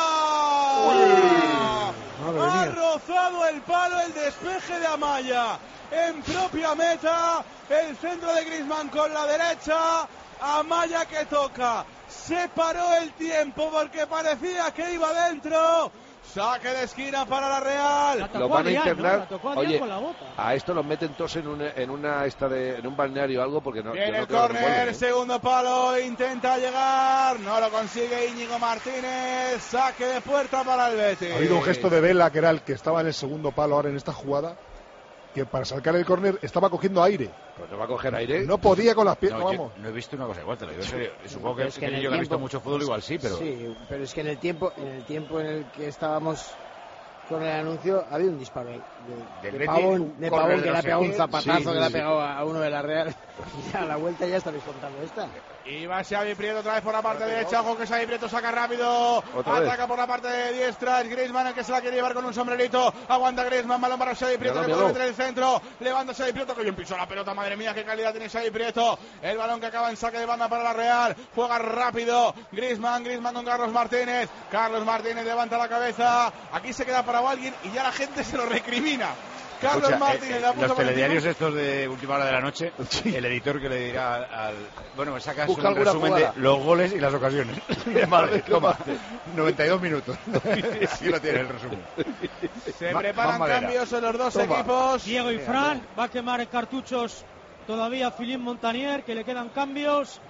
Maya. Ha rozado el palo el despeje de Amaya. En propia meta, el centro de Griezmann con la derecha, Amaya que toca. Se paró el tiempo porque parecía que iba dentro. Saque de esquina para la Real. lo van a internar. Oye, con la bota. a esto los meten todos en una, en una esta de, en un balneario o algo porque no. yo Viene no el creo que córner, recuerden, ¿eh? segundo palo, intenta llegar, no lo consigue Íñigo Martínez, saque de puerta para el Betis. Ha habido un gesto de Vela, que era el que estaba en el segundo palo ahora en esta jugada, que para sacar el córner estaba cogiendo aire. Pues no va a coger aire. No podía con las piernas, No, yo vamos. no he visto una cosa igual, te lo digo en serio. Supongo que, Pero es que en que el yo que he visto tiempo- mucho fútbol igual sí, pero... Sí, pero es que en el tiempo, en el tiempo en el que estábamos con el anuncio ha habido un disparo de, Del de Betis, Pavón, un de córner Pavón de que no le ha sé pegado un qué. zapatazo Sí, que le ha sí. pegado a uno de la Real. Y a la vuelta ya estabais contando esta. Y va Xavi Prieto otra vez por la parte derecha, ojo que Xavi Prieto saca rápido, Otra ataca vez. por la parte de diestra, es Griezmann el que se la quiere llevar con un sombrerito, aguanta Griezmann, balón para Xavi Prieto Míralo, que puede míralo. meter el centro, levanta Xavi Prieto que bien pisó la pelota, madre mía qué calidad tiene Xavi Prieto, el balón que acaba en saque de banda para la Real, juega rápido, Griezmann, Griezmann con Carlos Martínez, Carlos Martínez levanta la cabeza, aquí se queda parado alguien y ya la gente se lo recrimina. Carlos Escucha, Martínez eh, le ha puesto los por encima. telediarios estos de última hora de la noche, el editor que le dirá al... al- bueno, me sacas Busca un alguna resumen jugada. de los goles y las ocasiones. Vale, toma. noventa y dos minutos. Sí lo tiene el resumen. Se Ma- preparan más madera. cambios en los dos Toma. equipos. Diego y Fran va a quemar cartuchos todavía Philippe Montanier, que le quedan cambios.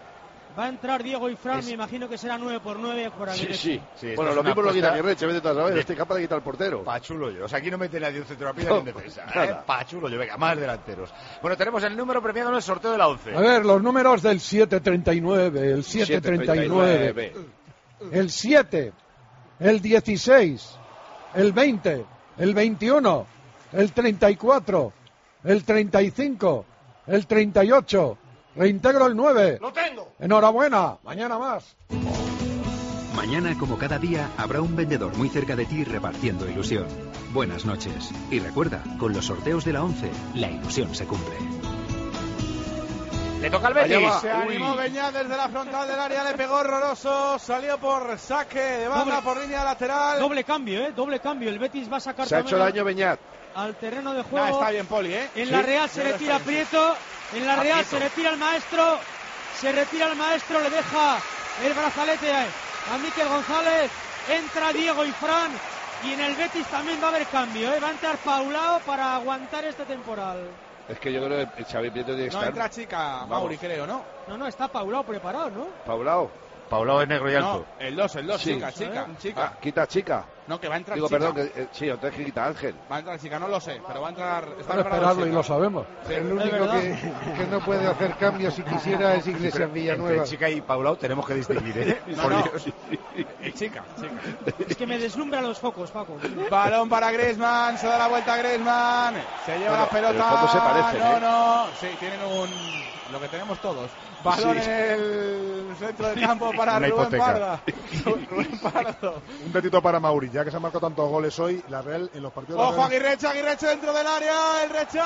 Va a entrar Diego y Fran, Es- me imagino que será nueve por nueve por Sí, Aguirre. sí. Sí, Bueno, esto lo es mismo una lo quita apuesta Aguirre, vete a saber, de- este capaz de quitar el portero. Pachulo yo. O sea, aquí no mete nadie un centrocampista No, ni un defensa. nada. ¿eh? Pachulo yo. Venga, más delanteros. Bueno, tenemos el número premiado en el sorteo de la once. A ver, los números del siete treinta y nueve, el siete treinta y nueve, el siete, el dieciséis, el veinte, el veintiuno, el treinta y cuatro, el treinta y cinco, el treinta y ocho. Reintegro el nueve. ¡Lo tengo! Enhorabuena, mañana más. Mañana, como cada día, habrá un vendedor muy cerca de ti repartiendo ilusión. Buenas noches. Y recuerda, con los sorteos de la once, la ilusión se cumple. Le toca al Allá Betis. va. Se animó Beñat desde la frontal del área, le pegó horroroso, salió por saque de banda, Doble- por línea lateral. Doble cambio, ¿eh? Doble cambio. El Betis va a sacar Se ha hecho también daño Beñat. al terreno de Nah, juego. está bien, Poli, ¿eh? En Sí. la Real se Yo lo retira estoy- Prieto. En la A Real Prieto. se retira el maestro. Se retira el maestro, le deja el brazalete a Mikel González. Entra Diego y Fran. Y en el Betis también va a haber cambio, ¿eh? Va a entrar Paulao para aguantar este temporal. Es que yo creo que Xavi Prieto tiene que No estar. entra chica, Mauri, creo, ¿no? No, no, está Paulao preparado, ¿no? Paulao. Paulao es negro y alto. No, el dos, el dos, Sí. chica, chica, chica. Ah, quita chica. No, que va a entrar Digo, chica. perdón, que, eh, sí, entonces que quita Ángel. Va a entrar chica, no lo sé, pero va a entrar. Está Para preparado esperarlo y Chica. lo sabemos. Sí, El es único verdad. que, que no puede hacer cambios si quisiera es Iglesias Entre Villanueva. Chica y Paulao tenemos que distinguir, ¿eh? No, Por no. Dios. Eh, chica, chica. Es que me deslumbra los focos, Paco. Balón para Griezmann, se da la vuelta a Griezmann, se lleva Bueno, la pelota. en el fondo se parecen, no, ¿eh? no, sí, tienen un. Lo que tenemos todos. Balón Sí. en el centro del campo para Una Rubén hipoteca. Parda. Rubén Pardo. Un betito para Mauri, ya que se han marcado tantos goles hoy, la Real en los partidos de la Ojo a Real- Aguirreche, Aguirreche dentro del área, el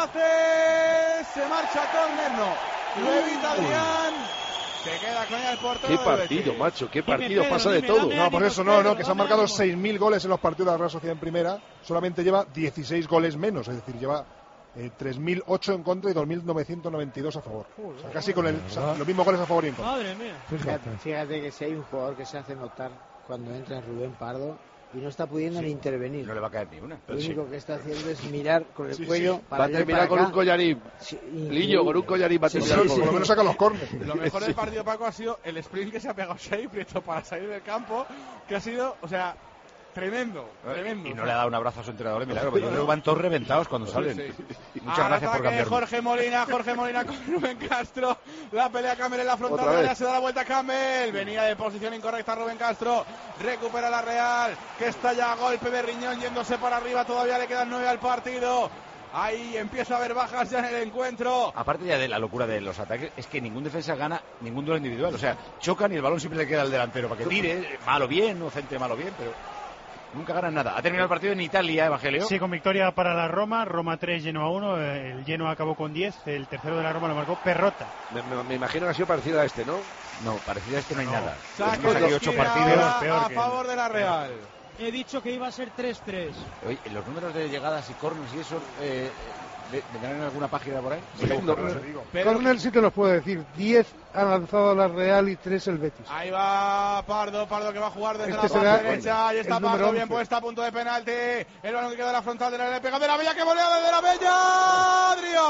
rechace, se marcha a córner, no. Lo evita Adrián, se queda con el portero. Qué del partido, Betis. macho, qué Dime, partido, Pedro, pasa de dime, todo. dame No, por ánimos, eso no, no, Pedro, que se han dame marcado ánimos. seis mil goles en los partidos de la Real Sociedad en primera, solamente lleva dieciséis goles menos, es decir, lleva eh, tres mil ocho en contra y dos mil novecientos noventa y dos a favor. O sea, casi con el, o sea, los mismos goles a favor y en contra. Madre mía. Fíjate, fíjate que si hay un jugador que se hace notar cuando entra Rubén Pardo y no está pudiendo ni intervenir. No le va a caer ni una. Lo único que está haciendo es mirar con el Sí, cuello sí. para Va a allá y terminar para con acá. un collarín. Sí, Lillo, increíble. con un collarín va a Sí, terminar sí, con- sí. Por lo menos saca los córneres. Lo mejor del partido, Paco, ha sido el sprint que se ha pegado Xavi Prieto para salir del campo, que ha sido, o sea, tremendo, tremendo. Y no le ha dado un abrazo a su entrenador de milagro, porque yo creo que van todos reventados cuando salen. Sí. Muchas Al gracias por ataque, cambiarme. Jorge Molina, Jorge Molina con Rubén Castro. La pelea Campbell en la frontal Otra del área, vez. se da la vuelta a Campbell. Venía de posición incorrecta Rubén Castro. Recupera la Real, que está ya a golpe de riñón yéndose para arriba. Todavía le quedan nueve al partido. Ahí empieza a haber bajas ya en el encuentro. Aparte ya de la locura de los ataques, es que ningún defensa gana ningún duelo individual. O sea, chocan y el balón siempre le queda al delantero para que tire, mal o bien, o centre mal o bien, pero nunca ganan nada. Ha terminado el partido en Italia, Evangelio. Sí, con victoria para la Roma, Roma tres, Genoa uno, eh, el Genoa acabó con diez, el tercero de la Roma lo marcó Perrotta. Me, me- me imagino que ha sido parecido a este, ¿no? No, parecido a este no hay nada. Saque Tenemos aquí de ocho esquina partidos. ahora peor a que- favor de la Real. He dicho que iba a ser tres tres. Oye, los números de llegadas y corners y eso, eh, ¿ve- ¿vendrán en alguna página por ahí? No, Pero Cornel sí te los puedo decir. diez ha lanzado la Real y tres el Betis. ahí va Pardo, Pardo que va a jugar desde Este la será parte derecha. Ahí está el número Pardo, bien once. puesta, a punto de penalti. El balón que queda en la frontal de la le pega de la Bella, que volea desde la Bella.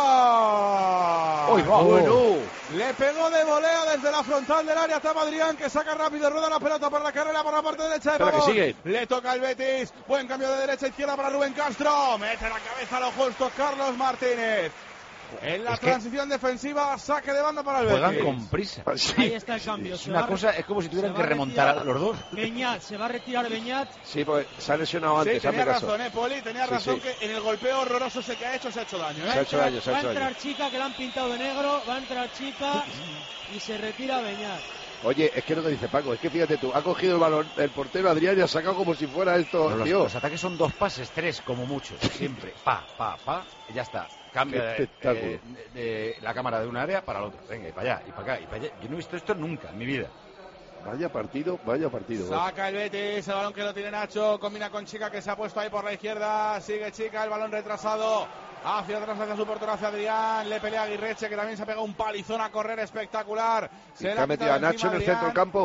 Adrián. ¡Uy, va! Bueno, Le pegó de volea desde la frontal del área. Estaba Adrián, que saca rápido, rueda la pelota por la carrera por la parte derecha de Espera, que Pavón. sigue. Le toca al Betis. Buen cambio de derecha a izquierda para Rubén Castro. Mete la cabeza a lo justo Carlos Martínez. En la Es que transición defensiva, saque de banda para el Juegan Betis. con prisa. Ahí está el cambio. Es Se una va a cosa, re- es como si tuvieran se que va a remontar a retirar los dos. Beñat, se va a retirar Beñat. sí, pues se ha lesionado Sí, antes, tenía hazme caso. razón, eh, Poli, tenía Sí, razón sí. que en el golpeo horroroso ese que ha hecho se ha hecho daño, Se ha ¿eh? hecho daño, se Va ha a hecho daño. entrar Chica, que la han pintado de negro. Va a entrar Chica y se retira Beñat. Oye, es que no te dice Paco, es que fíjate tú, ha cogido el balón el portero Adrián y ha sacado como si fuera esto, No, los, tío. los ataques son dos pases, tres como mucho, siempre. Pa, pa, pa, y ya está. Cambia Qué de, espectáculo. eh, de- de la cámara de un área para la otra. Venga, y para allá, y para acá, y para allá. Yo no he visto esto nunca en mi vida. Vaya partido, vaya partido. Saca el Betis, el balón que lo tiene Nacho, combina con Chica que se ha puesto ahí por la izquierda, sigue Chica, el balón retrasado, hacia atrás, hacia su portero, hacia Adrián, le pelea a Aguirreche que también se ha pegado un palizón a correr espectacular. ¿Y Se que la ha metido a quitado Nacho en el encima centro del Adrián. campo?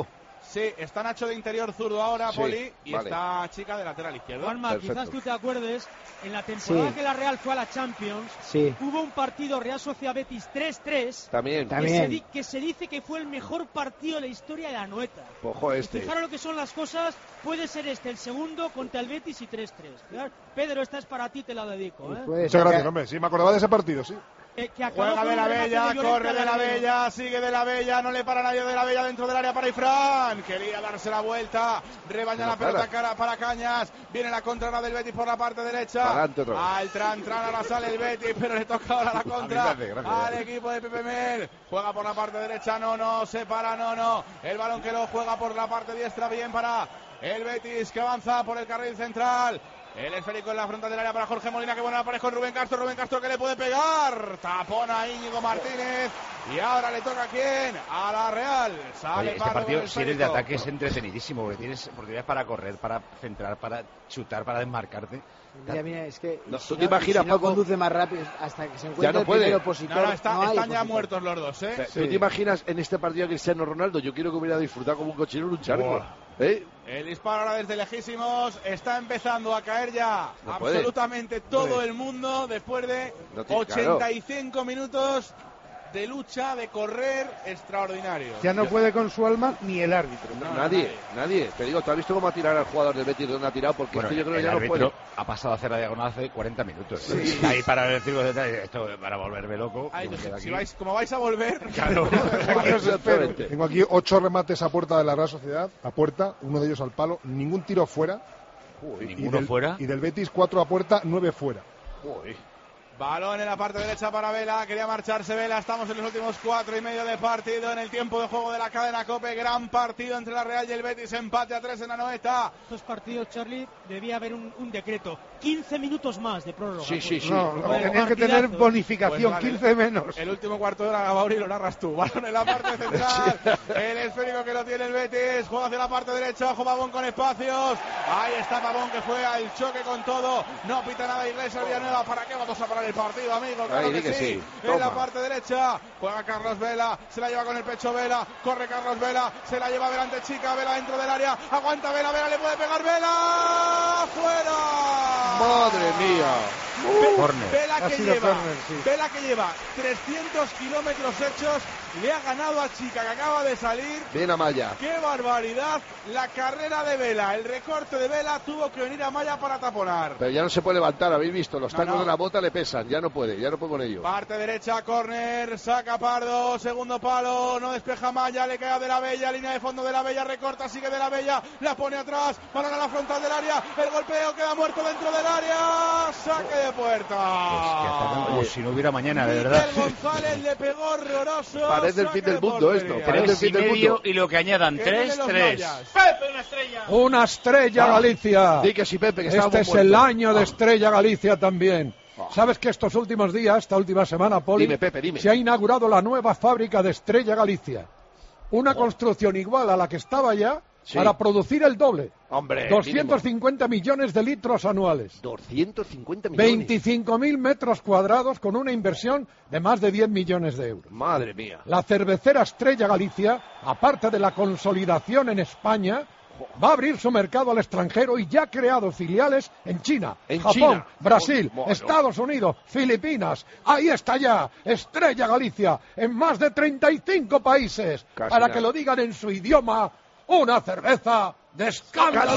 Sí, está Nacho de interior zurdo ahora, Sí, Poli, y vale. está Chica de lateral izquierdo. Juanma, Perfecto. quizás tú te acuerdes, en la temporada Sí. que la Real fue a la Champions, Sí. hubo un partido Real Sociedad Betis tres tres, También. que, También. se di- que se dice que fue el mejor partido de la historia de la Anoeta. Ojo este. Fijaros lo que son las cosas, puede ser este el segundo contra el Betis y tres tres. Fijaros, Pedro, esta es para ti, te la dedico. ¿eh? Puede Muchas ser gracias, que- hombre. Sí, me acordaba de ese partido, sí. Eh, que acabó Juega con de un la remate Bella, de Llorente corre al de la larguero. Bella, sigue de la Bella, no le para nadie de la Bella dentro del área para Ifrán. Quería darse la vuelta, rebaña la pelota cara para Cañas. Viene la contra ahora del Betis por la parte derecha. Para adelante otra vez. Al tran tran ahora sale el Betis, pero le toca ahora la contra me hace gracia, al eh. equipo de Pepe Mel. Juega por la parte derecha, no, no, se para, no, no. El balón que lo juega por la parte diestra, bien para el Betis que avanza por el carril central. El esférico en la frontal del área para Jorge Molina, que buena la pareja con Rubén Castro. Rubén Castro que le puede pegar. Tapona a Íñigo Martínez. Y ahora le toca a quién? A la Real. Sale Oye, este Pardo partido, con el si eres de esférico. ataque, es entretenidísimo, porque tienes oportunidades para correr, para centrar, para chutar, para desmarcarte. Mira, mira, es que No, si ¿tú te no- imaginas, si no Paco? conduce más rápido hasta que se encuentre no el puede. primer opositor. No, no, está- no hay están ya opositor. muertos los dos, ¿eh? ¿Tú te imaginas en este partido a Cristiano Ronaldo? Yo quiero que hubiera disfrutado como un cochero en un charco. Buah. ¿Eh? El disparo ahora desde lejísimos. Está empezando a caer ya No puede. absolutamente todo Hombre. el mundo después de No tiene- ochenta y cinco minutos de lucha, de correr extraordinario. Ya no puede con su alma ni el árbitro. No, nadie, nadie. nadie. Te digo, ¿tú has visto cómo ha tirado al jugador del Betis de donde ha tirado? Porque Bueno, es que yo creo que el ya no árbitro puede. ha pasado a hacer la diagonal hace cuarenta minutos. Sí. Está ahí para decirlo de detalles. Esto para volverme loco. Ay, yo me quedo si aquí. vais, como vais a volver, Claro. Exactamente. Tengo aquí ocho remates a puerta de la Real Sociedad, a puerta, uno de ellos al palo, ningún tiro fuera. Uy, Y ninguno del, fuera. Y del Betis, cuatro a puerta, nueve fuera. Uy. balón en la parte derecha para Vela, quería marcharse Vela, estamos en los últimos cuatro y medio de partido en el tiempo de juego de la cadena COPE, gran partido entre la Real y el Betis, empate a tres en la Anoeta. Estos partidos, Charlie, debía haber un, un decreto, quince minutos más de prórroga. Sí, sí, sí. No, Joder, tenían que tener partidazo. bonificación, Pues vale, quince menos. El último cuarto de hora, Gabauri, lo narras tú. Balón en la parte central. El esférico que lo tiene el Betis. Juega hacia la parte derecha. Ojo Pavón con espacios. Ahí está Pavón que fue al choque con todo. No pita nada Iglesias Villanueva. ¿Para qué vamos a parar el partido, amigo? Claro Ahí, que, di que sí. sí. En la Toma. parte derecha. Juega Carlos Vela. Se la lleva con el pecho Vela. Corre Carlos Vela. Se la lleva delante Chica. Vela dentro del área. Aguanta Vela. Vela le puede pegar. Vela. ¡Fuera! Madre mía. Corner. Vela Ha que sido lleva, córner, sí. Vela que lleva trescientos kilómetros hechos, le ha ganado a Chica que acaba de salir. Bien Amaya. ¡Qué barbaridad! La carrera de Vela, el recorte de Vela tuvo que venir a Maya para taponar. Pero ya no se puede levantar, habéis visto. Los No, tacos no. de la bota le pesan. Ya no puede, ya no puede con ello. Parte derecha, córner, saca Pardo, segundo palo, no despeja Maya, le queda de la Bella, línea de fondo de la Bella, recorta, sigue de la Bella, la pone atrás, balón a la frontal del área, el golpeo queda muerto dentro del área, saque de puerta. Pues que atacan como si no hubiera mañana, de verdad. Miguel González le pegó horroroso. Parece el saque fin del de mundo portería. esto, parece el Tres y fin del medio mundo. y lo que añadan, Que tres, vienen los tres. mayas. Pepe, una estrella. Una estrella Galicia. Di que sí, Pepe, que Este estábamos es el muertos. año de Estrella Galicia también. ¿Sabes que estos últimos días, esta última semana, Poli, Dime, Pepe, dime. se ha inaugurado la nueva fábrica de Estrella Galicia? Una construcción igual a la que estaba ya, Sí. para producir el doble. Hombre, doscientos cincuenta millones de litros anuales. doscientos cincuenta millones. veinticinco mil metros cuadrados con una inversión de más de diez millones de euros. Madre mía. La cervecera Estrella Galicia, aparte de la consolidación en España, va a abrir su mercado al extranjero y ya ha creado filiales en China, En Japón, China. Brasil, Bueno. Estados Unidos, Filipinas. Ahí está ya Estrella Galicia en más de treinta y cinco países. Casi para nada. que lo digan en su idioma, una cerveza de escándalo.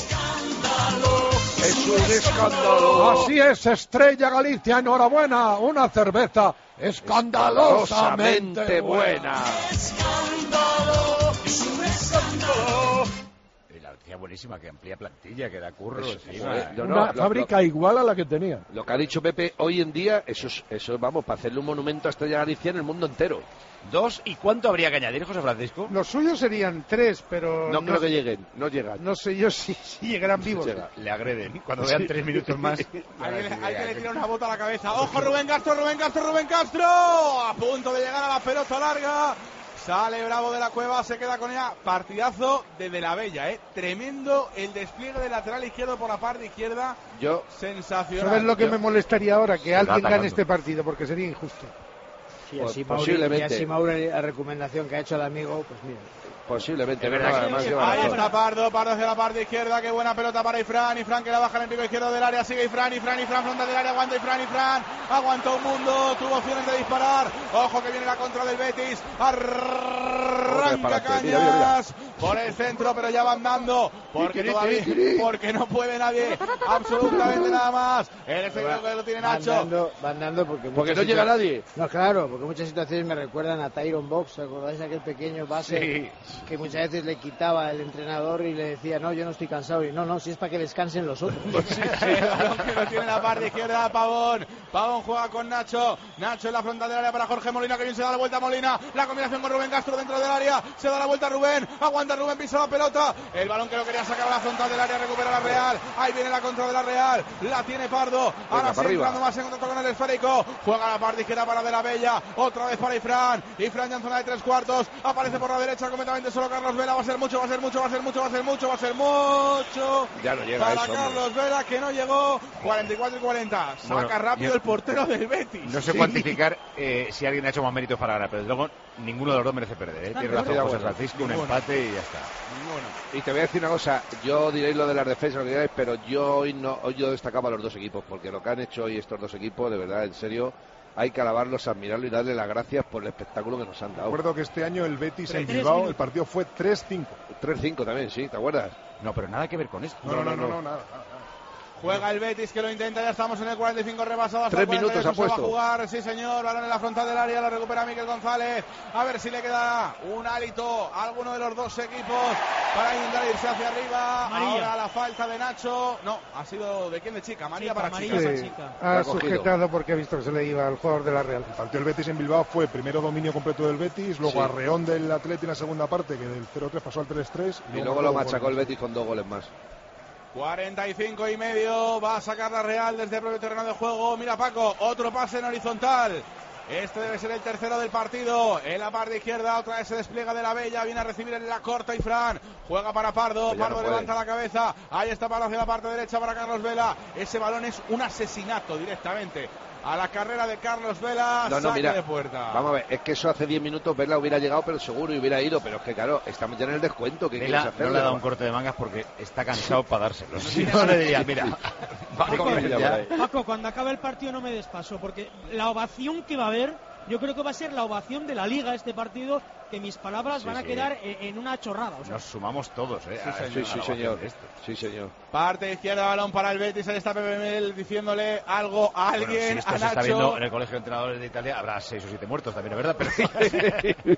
Es un escándalo. Así es, Estrella Galicia, enhorabuena, una cerveza escandalosamente Escandalosamente buena. Y la noticia buenísima, que amplía plantilla, que da curro. Eso, sí, joder, va. no, no, Una lo- fábrica igual a la que tenía. Lo que ha dicho Pepe, hoy en día, eso es, eso es, vamos, para hacerle un monumento a Estrella Galicia en el mundo entero. Dos, ¿y cuánto habría que añadir, José Francisco? Los suyos serían tres, pero No, creo que lleguen, no llegan. no sé yo si, si llegarán vivos. Llega. Le agreden. Cuando vean tres minutos más. Alguien, alguien le tira una bota a la cabeza. ¡Ojo, Rubén Castro, Rubén Castro, Rubén Castro! A punto de llegar a la pelota larga. Sale Bravo de la cueva, se queda con ella. Partidazo de De la Bella, ¿eh? Tremendo el despliegue del lateral izquierdo por la parte izquierda. Yo, Sensacional. ¿Sabes lo que me molestaría ahora? Que alguien atacando. gane este partido, porque sería injusto. Y así, Pues Mauri, y posiblemente. así Mauri, la recomendación que ha hecho el amigo, pues mira, Posiblemente, verdad, verdad, además lleva ahí razón. está Pardo, Pardo hacia la parte izquierda, qué buena pelota para Ifrán, Ifrán que la baja en el pico izquierdo del área, sigue Ifrán, Ifrán, Ifrán, frontal del área, aguanta Ifrán, Ifrán, aguantó un mundo, tuvo opciones de disparar, ojo que viene la contra del Betis, arranca Cañas, mira, mira, mira. por el centro, pero ya van dando, porque todavía, porque no puede nadie, absolutamente nada más, el efecto que lo tiene Nacho. Van dando, van dando porque, porque no llega nadie. No, claro, porque muchas situaciones me recuerdan a Tyron Box, ¿recordáis aquel pequeño base Sí. que muchas veces le quitaba el entrenador y le decía, no, yo no estoy cansado, y no, no, si es para que descansen los otros. Sí, el balón que lo tiene en la parte izquierda Pavón, Pavón juega con Nacho, Nacho en la frontal del área para Jorge Molina, que bien se da la vuelta a Molina, la combinación con Rubén Castro dentro del área, se da la vuelta a Rubén, aguanta Rubén, pisa la pelota, el balón que lo quería sacar a la frontal del área, recupera la Real, ahí viene la contra de la Real, la tiene Pardo, ahora sí entrando más en contacto con el esférico, juega la parte izquierda para De la Bella, otra vez para Ifrán, Ifrán ya en zona de tres cuartos, aparece por la derecha completamente solo Carlos Vela, va a ser mucho, va a ser mucho, va a ser mucho, va a ser mucho, va a ser mucho, ya no llega para eso, Carlos Vela, que no llegó, cuarenta y cuatro y cuarenta, saca bueno, rápido yo, el portero del Betis. No sé sí. cuantificar eh, si alguien ha hecho más méritos para ganar, pero desde luego ninguno de los dos merece perder, ¿eh? Tiene razón José Francisco, un empate y ya está. Y te voy a decir una cosa, yo diréis lo de las defensas, lo que digáis, pero yo hoy no, hoy yo destacaba a los dos equipos, porque lo que han hecho hoy estos dos equipos, de verdad, en serio, hay que alabarlos, admirarlos y darle las gracias por el espectáculo que nos han dado. Recuerdo que este año el Betis Tres, en tres Bilbao, minutos. el partido fue tres cinco. tres cinco también, sí, ¿te acuerdas? No, pero nada que ver con esto. No, no, no, no, no, nada. Juega el Betis que lo intenta, ya estamos en el cuarenta y cinco rebasado. Hasta Tres el minutos ha se va a puesto. jugar, sí señor, balón en la frontal del área, lo recupera Miguel González. A ver si le queda un hálito a alguno de los dos equipos para intentar irse hacia arriba. María. Ahora la falta de Nacho. No, ha sido de quién, de Chica, María Chica, para María Chica. para Sí, Chica. ha ha cogido. sujetado porque ha visto que se le iba al jugador de la Real. El partido del Betis en Bilbao fue primero dominio completo del Betis, luego Sí. arreón del Atleti en la segunda parte, que del cero tres pasó al tres tres. Y luego lo machacó el Betis con dos goles más. cuarenta y cinco y medio, va a sacar la Real desde el propio terreno de juego. Mira Paco, otro pase en horizontal. Este debe ser el tercero del partido. En la parte izquierda, otra vez se despliega De la Bella. Viene a recibir en la corta y Fran. Juega para Pardo. Pues ya Pardo no levanta la cabeza. Ahí está Pardo hacia la parte derecha para Carlos Vela. Ese balón es un asesinato directamente a la carrera de Carlos Vela. No, no, saque mira, de puerta. vamos a ver, es que eso hace diez minutos Vela hubiera llegado, pero seguro y hubiera ido, pero es que claro, estamos ya en el descuento. ¿Qué Vela quieres hacer? no le ha dado un corte de mangas porque está cansado para dárselo. Si no le diría, mira, vale, Paco, ya. Paco, cuando acabe el partido no me des paso, porque la ovación que va a haber, yo creo que va a ser la ovación de la Liga este partido, que mis palabras Sí, van a sí. quedar en, en una chorrada. O sea, Nos sumamos todos, ¿eh? Sí, a- señor. Sí, a sí, la señor. ovación de esto. Sí, señor. Parte izquierda, balón para el Betis. Ahí está Pepe Mel diciéndole algo a Bueno, alguien, si esto a se está Nacho. viendo en el Colegio de Entrenadores de Italia, habrá seis o siete muertos también, es verdad, pero...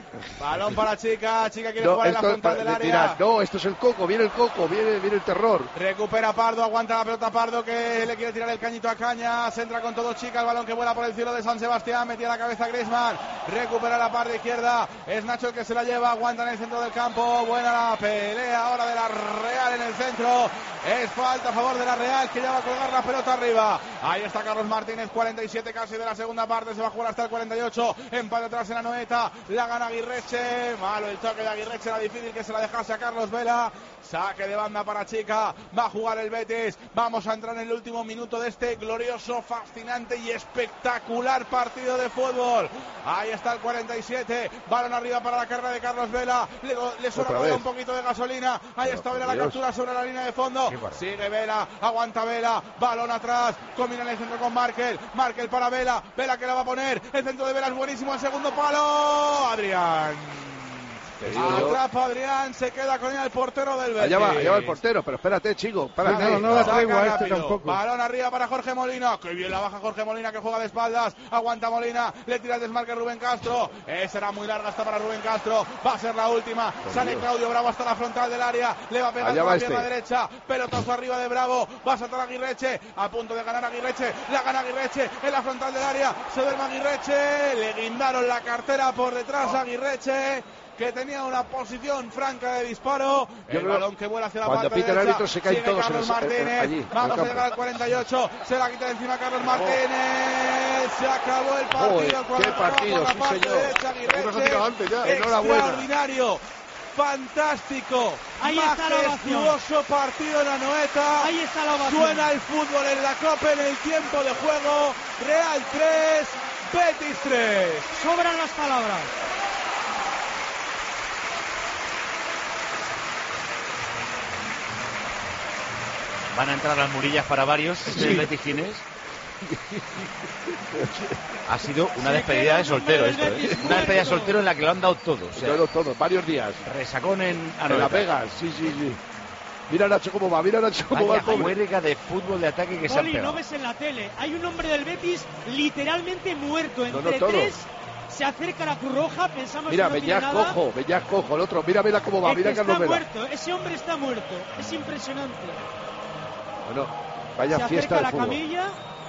Balón para Chica. Chica quiere No, jugar en la esto- frontal del le área. dirán, no, esto es el coco, viene el coco, viene, viene el terror. Recupera Pardo, aguanta la pelota Pardo que le quiere tirar el cañito a Cañas, entra con todo Chica, el balón que vuela por el cielo de San Sebastián, metía la cabeza Griezmann, recupera la parte izquierda, es Nacho el que se la lleva, aguanta en el centro del campo, buena la pelea ahora de la Real en el centro, es falta a favor de la Real que ya va a colgar la pelota arriba, ahí está Carlos Martínez, cuarenta y siete casi de la segunda parte, se va a jugar hasta el cuarenta y ocho, empate atrás en la Noeta, la gana Aguirreche, malo el toque de Aguirreche, era difícil que se la dejase a Carlos Vela, saque de banda para Chica, va a jugar el Betis, vamos a entrar en el último minuto de este glorioso, fascinante y espectacular partido de fútbol, ahí está el cuarenta y siete, balón arriba para la carrera de Carlos Vela, le, le sobra Otra vez. un poquito de gasolina, ahí está Vela la Dios. captura sobre la línea de fondo, sigue Vela, aguanta Vela, balón atrás, combina en el centro con Markel, Markel para Vela, Vela que la va a poner, el centro de Vela es buenísimo, el segundo palo, Adrián. Te digo yo. Atrapa Adrián, se queda con él el portero del Betis. Allá va, allá va el portero, pero espérate, chico, espérate. No, no la Saca traigo a este rápido. tampoco. Balón arriba para Jorge Molina. Que bien la baja Jorge Molina que juega de espaldas. Aguanta Molina. Le tira el desmarque Rubén Castro. Esa era muy larga hasta para Rubén Castro. Va a ser la última. Por Sale Dios. Claudio Bravo hasta la frontal del área. Le va a pegar Allá con va la este. pierna derecha. Pelotazo arriba de Bravo. Va a saltar Aguirreche. A punto de ganar Aguirreche. La gana Aguirreche en la frontal del área. Se duerme Aguirreche. Le guindaron la cartera por detrás a Aguirreche, que tenía una posición franca de disparo. Yo El creo- balón que vuela hacia la cuando parte pita el derecha. árbitro se caen Sigue todos en Carlos el- Martínez. allí, en el Vamos a campo. llegar al cuarenta y ocho. Se la quita de encima Carlos Martínez. Se acabó el partido. Joder, cuando qué acaba partido, por la sí, parte señor. derecha, Aguirreche. Algunos han tirado antes ya. Enhorabuena. Extraordinario. Fantástico. Ahí está la ovación. Majestuoso partido en la Noeta. ahí está la ovación. Suena el fútbol en la Copa en el tiempo de juego. Real tres, Betis tres. Sobran las palabras. Van a entrar las murillas para varios, Sí. el Betis Ginés. Ha sido una despedida de soltero esto, ¿eh? Una despedida de soltero en la que lo han dado todo. O sea, Todo, todo, varios días. resacón en En Anoeta. Las Vegas, sí, sí, sí. Mira Nacho cómo va, mira Nacho cómo va Vaya el pobre. juerga de fútbol de ataque que se han Poli, no pegado. ves en la tele. Hay un hombre del Betis literalmente muerto. No, Entre no, todo. tres se acerca la Cruz Roja. Pensamos Mira, que no tiene Beñat nada. cojo, Beñat cojo, el otro, mira, mira cómo va, Es que mira está Carlos Vela. muerto. Ese hombre está muerto. Es impresionante. Bueno, vaya se fiesta acerca de la fútbol. camilla.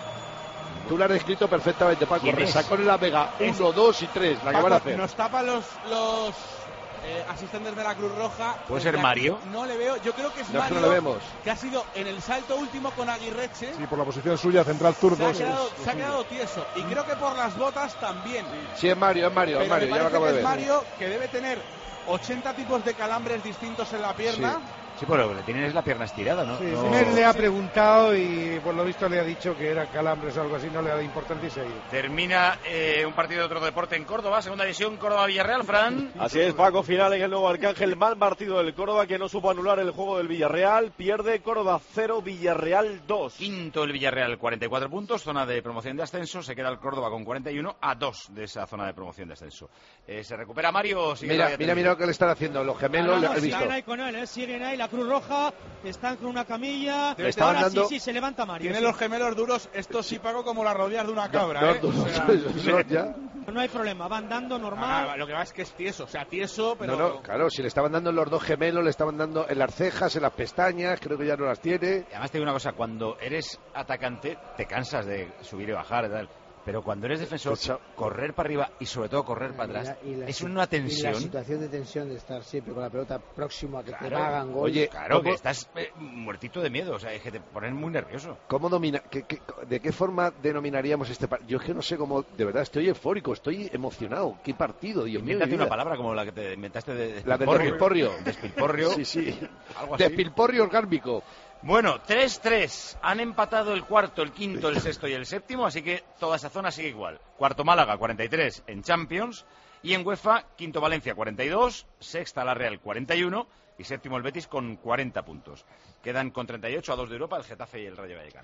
Tú lo has descrito perfectamente, Paco. ¿Quién es? Resacón en La Vega, Es- uno, dos y tres, la que Paco, van a hacer. nos tapan los, los eh, asistentes de la Cruz Roja. ¿Puede Desde ser aquí Mario? No le veo, yo creo que es No, es que Mario, no le vemos. que ha sido en el salto último con Aguirreche. Sí, por la posición suya, central Se zurdo. ha es- quedado, es- se ha quedado tieso. Y creo que por las botas también. Sí, es Mario, es Mario, es Pero Mario, me ya lo parece acabo que de es ver. Mario, que debe tener ochenta tipos de calambres distintos en la pierna. Sí, pero lo que le tienen es la pierna estirada, ¿no? Sí, No- Jiménez le ha preguntado y por lo visto le ha dicho que era calambres o algo así, no le ha dado importancia y se ha ido. Termina eh, un partido de otro deporte en Córdoba, segunda división, Córdoba-Villarreal, Fran. Así es, Paco, final en el nuevo Arcángel. Mal partido del Córdoba que no supo anular el juego del Villarreal. Pierde Córdoba cero, Villarreal dos. Quinto el Villarreal, cuarenta y cuatro puntos, zona de promoción de ascenso. Se queda el Córdoba con cuarenta y uno a dos de esa zona de promoción de ascenso. Eh, ¿Se recupera Mario o sigue Mira, todavía mira, tendido? mira lo que le están haciendo. Los gemelos, No, le no, he visto. siguen ahí con él, ¿eh? Siguen ahí. La Cruz Roja están con una camilla. Le estaban Ahora dando- sí, sí, se levanta Mario. Tiene sí. los gemelos duros, esto sí pago como las rodillas de una cabra, No, ¿eh? no, O sea, no, no, ya. No hay problema, van dando normal. ah, lo que va es que es tieso, o sea, tieso, pero... No, no, claro, si le estaban dando en los dos gemelos, le estaban dando en las cejas, en las pestañas, creo que ya no las tiene. Y además te digo una cosa, cuando eres atacante te cansas de subir y bajar y tal. Pero cuando eres defensor, correr para arriba y sobre todo correr para atrás Y la- y la es si- una Y tensión. la situación de tensión de estar siempre con la pelota próximo a que te Claro. hagan gol. Oye, Claro, ¿cómo- que estás eh, muertito de miedo, o sea, es que te pones muy nervioso. ¿Cómo domina, qué- qué- ¿De qué forma denominaríamos este partido? Yo es que no sé cómo, de verdad, estoy eufórico, estoy emocionado. ¿Qué partido, Dios mío? Invéntate mi una vida. palabra como la que te inventaste de La de despilporrio. despilporrio. Despilporrio. Sí, sí. Algo así. Despilporrio orgánico. Bueno, tres tres. Han empatado el cuarto, el quinto, el sexto y el séptimo, así que toda esa zona sigue igual. Cuarto Málaga, cuarenta y tres en Champions. Y en UEFA, quinto Valencia, cuarenta y dos. Sexta la Real, cuarenta y uno. Y séptimo el Betis con cuarenta puntos. Quedan con treinta y ocho a dos de Europa el Getafe y el Rayo Vallecano.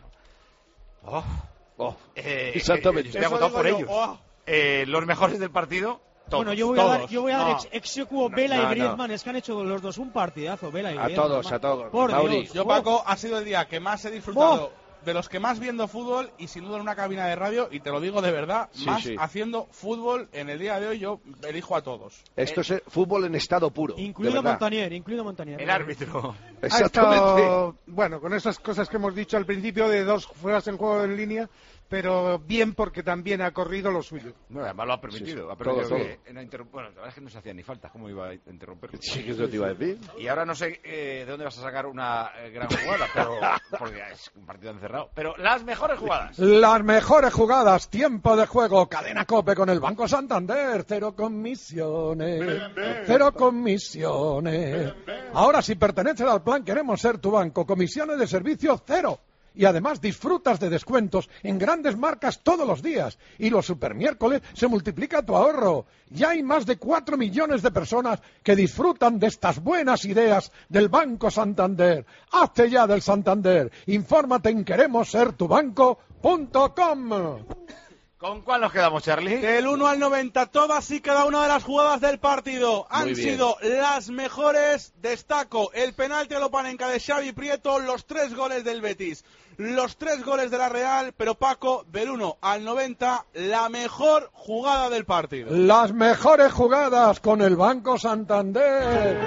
Oh, oh. Eh, Exactamente. eh, Estoy agotado por digo yo, ellos. oh. Eh, los mejores del partido, todos. Bueno, yo voy a dar, todos. yo voy a dar No. ex, ex equo Vela no, y no. Griezmann. Es que han hecho los dos un partidazo, Vela y A Griezmann. todos, a todos. Por Mauri. Dios. Yo, Paco, ha sido el día que más he disfrutado, de los que más viendo fútbol y sin duda en una cabina de radio, y te lo digo de verdad, Sí, más sí. haciendo fútbol en el día de hoy, yo elijo a todos. Esto es eh, fútbol en estado puro. de Incluido verdad. Montanier, incluido Montanier. El árbitro. Ha Exactamente. estado, bueno, con esas cosas que hemos dicho al principio de dos fueras en juego en línea, pero bien porque también ha corrido lo suyo. No, además lo ha permitido. Sí, sí. ha permitido Todo, que- no interrum- Bueno, la verdad es que no se hacía ni falta. ¿Cómo iba a interrumpirlo? Sí, que eso te iba a decir. Y ahora no sé eh, de dónde vas a sacar una eh, gran jugada, pero porque es un partido encerrado. Pero las mejores jugadas. Las mejores jugadas, tiempo de juego, cadena Cope con el Banco Santander, cero comisiones, cero comisiones. Ahora si perteneces al plan Queremos Ser Tu Banco, comisiones de servicio cero. Y además disfrutas de descuentos en grandes marcas todos los días. Y los supermiércoles se multiplica tu ahorro. Ya hay más de cuatro millones de personas que disfrutan de estas buenas ideas del Banco Santander. Hazte ya del Santander. Infórmate en queremos ser tu banco punto com. ¿Con cuál nos quedamos, Charlie? Del uno al noventa, todas y cada una de las jugadas del partido han Muy bien. sido las mejores. Destaco el penalti a Lopanenka de Xavi Prieto, los tres goles del Betis, los tres goles de la Real, pero Paco, del uno al noventa, la mejor jugada del partido. Las mejores jugadas con el Banco Santander.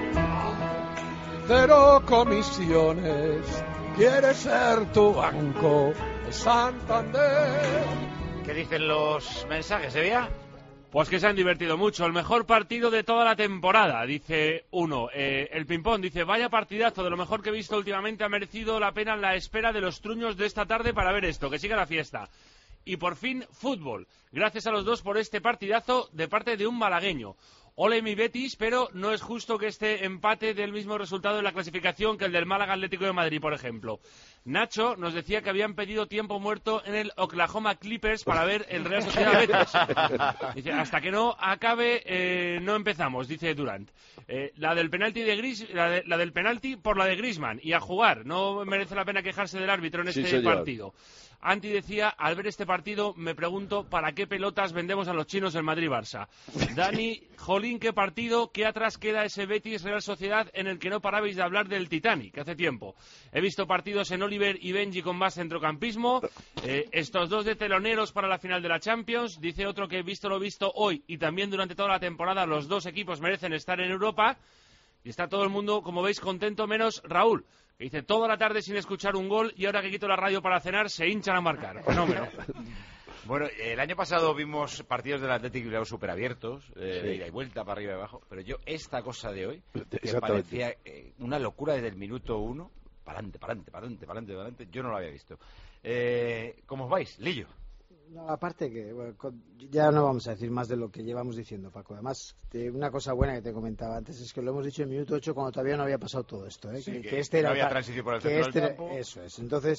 Cero comisiones. ¿Quieres ser tu banco? Santander. ¿Qué dicen los mensajes, Sevilla? Pues que se han divertido mucho. El mejor partido de toda la temporada, dice uno. Eh, el Pimpón dice, vaya partidazo, de lo mejor que he visto últimamente, ha merecido la pena la espera de los truños de esta tarde para ver esto, que siga la fiesta. Y por fin, fútbol. Gracias a los dos por este partidazo de parte de un malagueño. Ole mi Betis, pero no es justo que este empate dé el mismo resultado en la clasificación que el del Málaga Atlético de Madrid, por ejemplo. Nacho nos decía que habían pedido tiempo muerto en el Oklahoma Clippers para ver el Real Sociedad Betis. Dice, hasta que no acabe, eh, no empezamos, dice Durant. Eh, la del penalti de Gris, la, de, la del penalti por la de Griezmann, y a jugar. No merece la pena quejarse del árbitro en este sí, partido. Anti decía, al ver este partido me pregunto para qué pelotas vendemos a los chinos el Madrid-Barça. Dani, jolín, qué partido, qué atrás queda ese Betis-Real Sociedad en el que no parabais de hablar del Titanic hace tiempo. He visto partidos en Oliver y Benji con más centrocampismo, eh, estos dos de teloneros para la final de la Champions. Dice otro que visto lo visto hoy y también durante toda la temporada los dos equipos merecen estar en Europa. Y está todo el mundo, como veis, contento, menos Raúl, que dice toda la tarde sin escuchar un gol y ahora que quito la radio para cenar se hinchan a marcar. Fenómeno. Bueno, el año pasado vimos partidos del Atlético Bilbao súper abiertos, eh, Sí. de ida y vuelta, para arriba y abajo, pero yo esta cosa de hoy, que parecía eh, una locura desde el minuto uno, para adelante, para adelante, para adelante, para adelante, para adelante, yo no lo había visto. Eh, ¿Cómo os vais, Lillo? No, aparte que bueno, con- ya no vamos a decir más de lo que llevamos diciendo, Paco. Además, te- una cosa buena que te comentaba antes es que lo hemos dicho en minuto ocho cuando todavía no había pasado todo esto. ¿eh? Sí, que, que que este no era había pa- transición por el que centro del este era- campo. Eso es. Entonces,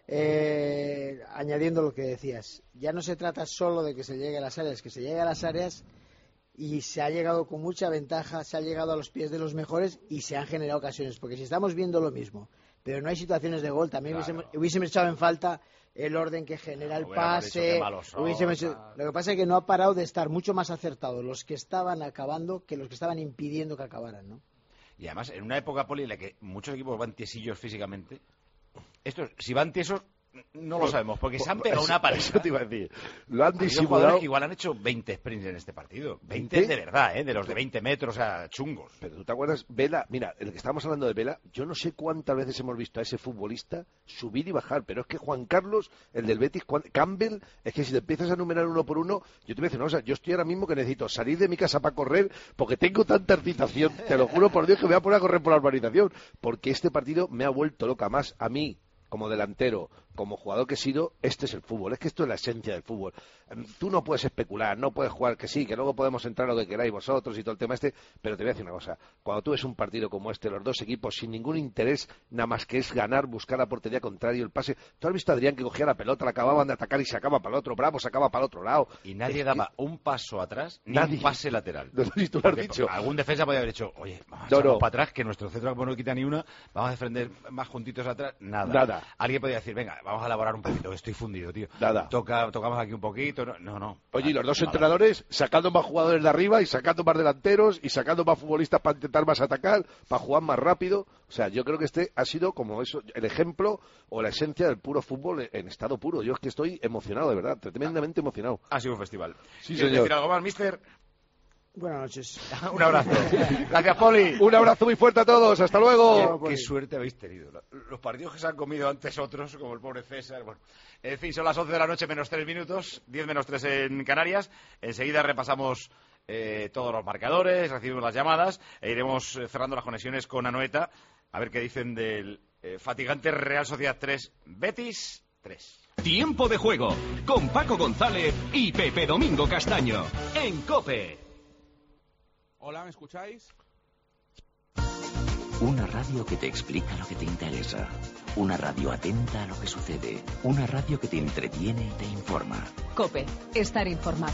eh, añadiendo lo que decías, ya no se trata solo de que se llegue a las áreas, que se llegue a las áreas y se ha llegado con mucha ventaja, se ha llegado a los pies de los mejores y se han generado ocasiones. Porque si estamos viendo lo mismo, pero no hay situaciones de gol, también Claro. hubiésemos, hubiésemos echado en falta el orden que genera el Hubiéramos dicho pase. qué malos son, hubiésemos hecho- tal. Lo que pasa es que no ha parado de estar mucho más acertados los que estaban acabando que los que estaban impidiendo que acabaran, ¿no? Y además, en una época, Poli, en la que muchos equipos van tiesillos físicamente, estos, si van tiesos, no lo sabemos, porque se han pegado una pareja. Eso te iba a decir. Lo han Ha habido disimulado. jugadores que igual han hecho veinte sprints en este partido. veinte ¿veinte? de verdad, ¿eh? De los de veinte metros, o sea, chungos. Pero tú te acuerdas, Vela, mira, el que estábamos hablando de Vela, yo no sé cuántas veces hemos visto a ese futbolista subir y bajar, pero es que Juan Carlos, el del Betis, cuan- Campbell, es que si te empiezas a enumerar uno por uno, yo te voy a decir una cosa, yo estoy ahora mismo que necesito salir de mi casa para correr, porque tengo tanta excitación, te lo juro por Dios que me voy a poner a correr por la urbanización, porque este partido me ha vuelto loca más a mí, como delantero, como jugador que he sido, este es el fútbol, es que esto es la esencia del fútbol. Em, Tú no puedes especular, no puedes jugar que sí, que luego podemos entrar lo que queráis vosotros y todo el tema este, pero te voy a decir una cosa, cuando tú ves un partido como este, los dos equipos sin ningún interés, nada más que es ganar, buscar la portería contraria, el pase, tú has visto a Adrián que cogía la pelota, la acababan de atacar y se acaba para el otro, Bravo se acaba para el otro lado. Y nadie Es daba un paso atrás, ni Nadie. un pase lateral. No sé si tú lo has Porque dicho. Algún defensa podría haber dicho, oye, vamos a No, echarnos no. para atrás, que nuestro centro campo no quita ni una, vamos a defender más juntitos atrás. Nada. Nada. Alguien podría decir, venga, vamos a elaborar un poquito, que estoy fundido, tío. Nada. Toca, tocamos aquí un poquito. No, no. no. Oye, y los dos Nada. entrenadores sacando más jugadores de arriba y sacando más delanteros y sacando más futbolistas para intentar más atacar, para jugar más rápido. O sea, yo creo que este ha sido como eso, el ejemplo o la esencia del puro fútbol en- en estado puro. Yo es que estoy emocionado, de verdad, tremendamente emocionado. Ha sido un festival. Sí, ¿Quieres señor. decir algo más, mister? Buenas noches. Un abrazo. Gracias, Poli. Un abrazo muy fuerte a todos. Hasta luego. Qué, qué suerte habéis tenido. Los partidos que se han comido antes otros, como el pobre César. Bueno, en fin, son las once de la noche menos tres minutos, diez menos tres en Canarias. Enseguida repasamos eh, todos los marcadores, recibimos las llamadas e iremos eh, cerrando las conexiones con Anoeta a ver qué dicen del eh, fatigante Real Sociedad tres, Betis tres. Tiempo de juego con Paco González y Pepe Domingo Castaño en COPE. Hola, ¿me escucháis? Una radio que te explica lo que te interesa. Una radio atenta a lo que sucede. Una radio que te entretiene y te informa. Cope, estar informado.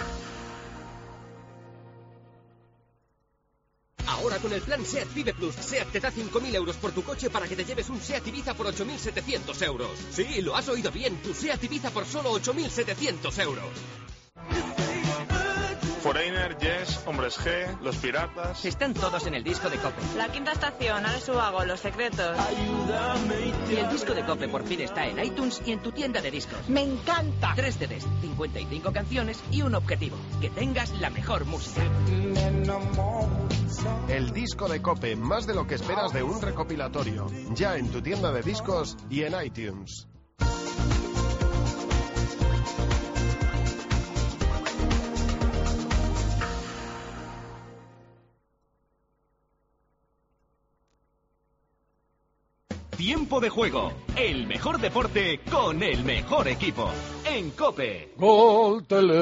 Ahora con el plan SEAT Vive Plus, SEAT te da cinco mil euros por tu coche para que te lleves un SEAT Ibiza por ocho mil setecientos euros. Sí, lo has oído bien, tu SEAT Ibiza por solo ocho mil setecientos euros. Foreigner, Yes, Hombres G, Los Piratas. Están todos en el disco de COPE. La quinta estación, Alex Ubago, Los Secretos. Y el disco de COPE por fin está en iTunes y en tu tienda de discos. ¡Me encanta! Tres C Ds, cincuenta y cinco canciones y un objetivo: que tengas la mejor música. El disco de COPE, más de lo que esperas de un recopilatorio. Ya en tu tienda de discos y en iTunes. Tiempo de juego, el mejor deporte con el mejor equipo. En COPE. Gol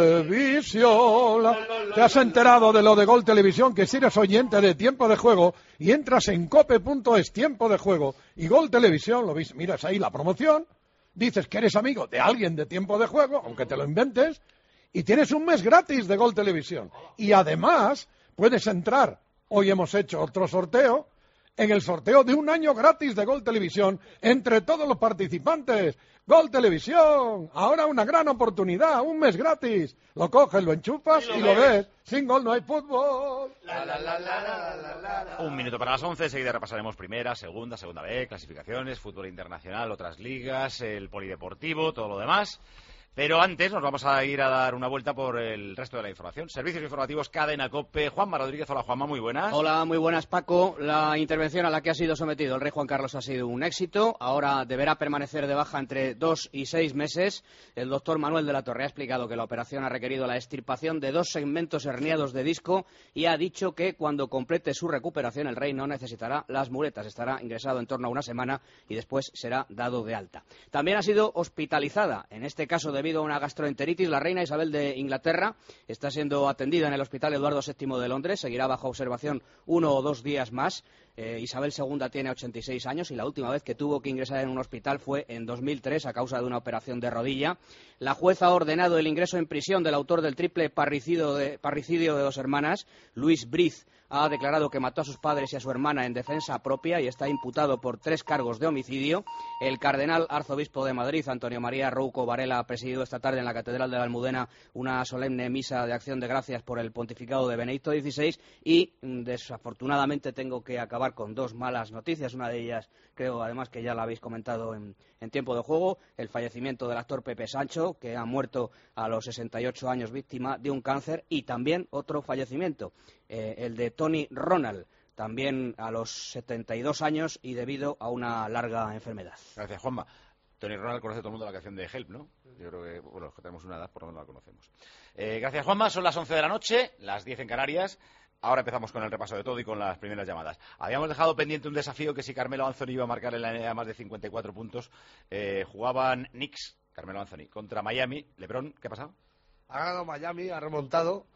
Televisión. ¿Te has enterado de lo de Gol Televisión? Que si eres oyente de Tiempo de Juego y entras en cope punto es, Tiempo de Juego, y Gol Televisión, lo ves, miras ahí la promoción, dices que eres amigo de alguien de Tiempo de Juego, aunque te lo inventes, y tienes un mes gratis de Gol Televisión. Y además puedes entrar, hoy hemos hecho otro sorteo, en el sorteo de un año gratis de Gol Televisión entre todos los participantes. Gol Televisión, ahora una gran oportunidad, un mes gratis. Lo coges, lo enchufas y lo, y lo ves. Sin gol no hay fútbol. La, la, la, la, la, la, la, la. Un minuto para las once, enseguida repasaremos primera, segunda, segunda B, clasificaciones, fútbol internacional, otras ligas, el polideportivo, todo lo demás. Pero antes nos vamos a ir a dar una vuelta por el resto de la información. Servicios informativos, Cadena COPE. Juanma Rodríguez, hola Juanma, muy buenas. Hola, muy buenas Paco. La intervención a la que ha sido sometido el rey Juan Carlos ha sido un éxito. Ahora deberá permanecer de baja entre dos y seis meses. El doctor Manuel de la Torre ha explicado que la operación ha requerido la extirpación de dos segmentos herniados de disco y ha dicho que cuando complete su recuperación el rey no necesitará las muletas. Estará ingresado en torno a una semana y después será dado de alta. También ha sido hospitalizada, en este caso de debido a una gastroenteritis, la reina Isabel de Inglaterra está siendo atendida en el Hospital Eduardo séptimo de Londres, seguirá bajo observación uno o dos días más. Eh, Isabel segunda tiene ochenta y seis años y la última vez que tuvo que ingresar en un hospital fue en dos mil tres a causa de una operación de rodilla. La jueza ha ordenado el ingreso en prisión del autor del triple parricidio de, parricidio de dos hermanas, Luis Briz. Ha declarado que mató a sus padres y a su hermana en defensa propia y está imputado por tres cargos de homicidio. El cardenal arzobispo de Madrid, Antonio María Rouco Varela, ha presidido esta tarde en la Catedral de la Almudena una solemne misa de acción de gracias por el pontificado de Benedicto dieciséis y, desafortunadamente, tengo que acabar con dos malas noticias. Una de ellas, creo, además, que ya la habéis comentado en, en tiempo de juego, el fallecimiento del actor Pepe Sancho, que ha muerto a los sesenta y ocho años víctima de un cáncer, y también otro fallecimiento, eh, el de Tony Ronald, también a los setenta y dos años y debido a una larga enfermedad. Gracias, Juanma. Tony Ronald conoce todo el mundo la canción de Help, ¿no? Yo creo que, bueno, los que tenemos una edad por lo menos la conocemos. Eh, gracias, Juanma. Son las once de la noche, las diez en Canarias. Ahora empezamos con el repaso de todo y con las primeras llamadas. Habíamos dejado pendiente un desafío que si Carmelo Anthony iba a marcar en la N B A más de cincuenta y cuatro puntos. Eh, jugaban Knicks, Carmelo Anthony, contra Miami. LeBron, ¿qué ha pasado? Ha ganado Miami, ha remontado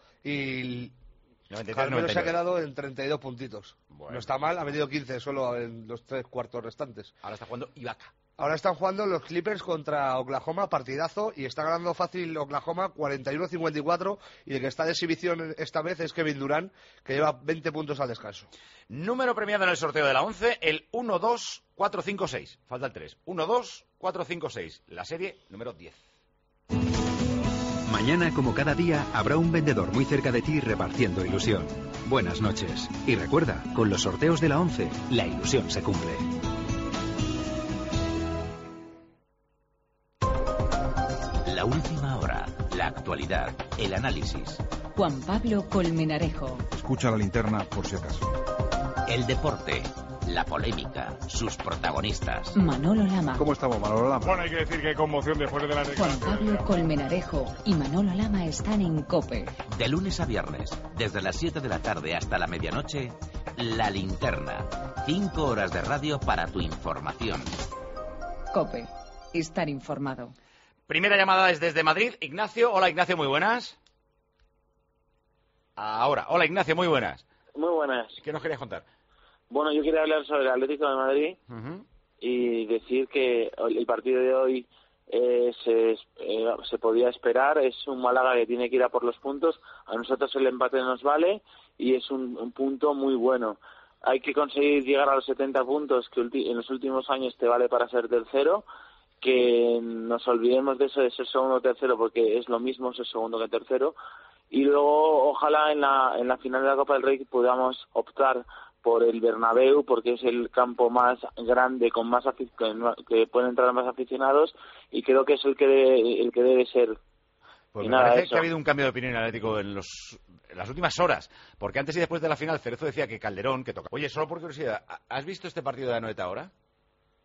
y noventa y tres, Carmelo noventa y nueve. se ha quedado en treinta y dos puntitos. Bueno, no está mal, ha metido quince solo en los tres cuartos restantes. Ahora está jugando Ibaka. Ahora están jugando los Clippers contra Oklahoma, partidazo, y está ganando fácil Oklahoma cuarenta y uno a cincuenta y cuatro, y el que está de exhibición esta vez es Kevin Durant, que lleva veinte puntos al descanso. Número premiado en el sorteo de la once, el uno dos cuatro cinco seis. Falta el tres. uno dos cuatro cinco seis. La serie número diez. Mañana, como cada día, habrá un vendedor muy cerca de ti repartiendo ilusión. Buenas noches. Y recuerda, con los sorteos de la once, la ilusión se cumple. La última hora, la actualidad, el análisis. Juan Pablo Colmenarejo. Escucha la linterna por si acaso. El deporte, la polémica, sus protagonistas. Manolo Lama. ¿Cómo estamos, Manolo Lama? Bueno, hay que decir que hay conmoción después de la Juan declaración. Pablo Colmenarejo y Manolo Lama están en COPE. De lunes a viernes, desde las siete de la tarde hasta la medianoche, La Linterna. Cinco horas de radio para tu información. COPE. Estar informado. Primera llamada es desde Madrid. Ignacio. Hola, Ignacio, muy buenas. Ahora. Hola, Ignacio, muy buenas. Muy buenas. ¿Qué nos querías contar? Bueno, yo quería hablar sobre el Atlético de Madrid Uh-huh. y decir que el partido de hoy eh, se, eh, se podía esperar. Es un Málaga que tiene que ir a por los puntos. A nosotros el empate nos vale y es un, un punto muy bueno. Hay que conseguir llegar a los setenta puntos que ulti- en los últimos años te vale para ser tercero. Que nos olvidemos de eso de ser segundo o tercero, porque es lo mismo ser segundo que tercero. Y luego, ojalá en la, en la final de la Copa del Rey podamos optar por el Bernabéu, porque es el campo más grande, con más afic- que, que pueden entrar más aficionados, y creo que es el que debe, el que debe ser. Pues y me nada, parece eso. que ha habido un cambio de opinión en el Atlético en, los, en las últimas horas, porque antes y después de la final Cerezo decía que Calderón, que toca. Oye, solo por curiosidad, ¿has visto este partido de Anoeta ahora?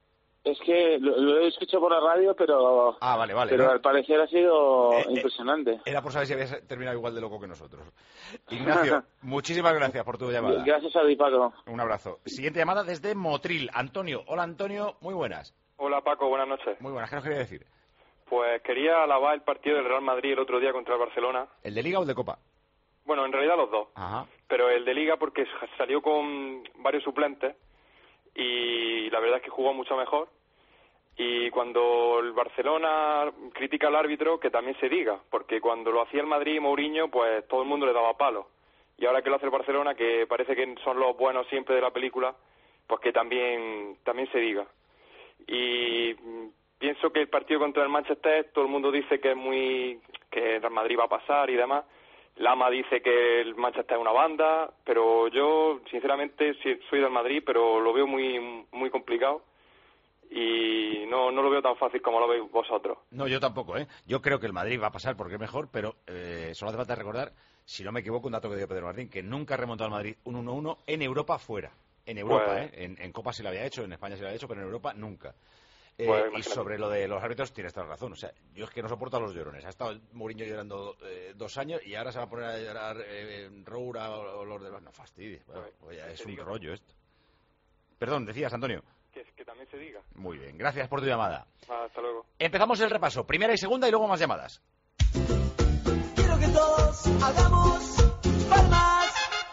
Es que lo, lo he escuchado por la radio, pero ah, vale, vale, pero ¿no? al parecer ha sido Eh, eh, impresionante. Era por saber si habías terminado igual de loco que nosotros. Ignacio, muchísimas gracias por tu llamada. Gracias a ti, Paco. Un abrazo. Siguiente llamada desde Motril. Antonio. Hola, Antonio. Muy buenas. Hola, Paco. Buenas noches. Muy buenas. ¿Qué nos quería decir? Pues quería alabar el partido del Real Madrid el otro día contra el Barcelona. ¿El de Liga o el de Copa? Bueno, en realidad los dos. Ajá. Pero el de Liga porque salió con varios suplentes y la verdad es que jugó mucho mejor. Y cuando el Barcelona critica al árbitro, que también se diga, porque cuando lo hacía el Madrid y Mourinho, pues todo el mundo le daba palo. Y ahora que lo hace el Barcelona, que parece que son los buenos siempre de la película, pues que también también se diga. Y pienso que el partido contra el Manchester, todo el mundo dice que es muy que el Real Madrid va a pasar y demás. Lama dice que el Manchester es una banda, pero yo, sinceramente, sí, soy del Madrid, pero lo veo muy muy complicado. Y no, no lo veo tan fácil como lo veis vosotros. No, yo tampoco, ¿eh? Yo creo que el Madrid va a pasar porque es mejor, pero eh, solo hace falta recordar, si no me equivoco, un dato que dio Pedro Martín, que nunca ha remontado al Madrid un uno uno en Europa fuera. En Europa, Pues- ¿eh? En, en Copa sí lo había hecho, en España sí lo había hecho, pero en Europa nunca. Eh, Pues y imagínate. sobre lo de los árbitros tienes toda la razón. O sea, yo es que no soporto a los llorones. Ha estado Mourinho llorando eh, dos años y ahora se va a poner a llorar eh, Roura o, o los demás. No fastidies. Bueno, oye, es se un diga. rollo esto. Perdón, decías, Antonio. Que, que también se diga. Muy bien, gracias por tu llamada. Hasta luego. Empezamos el repaso. Primera y segunda y luego más llamadas. Quiero que todos hagamos palmas.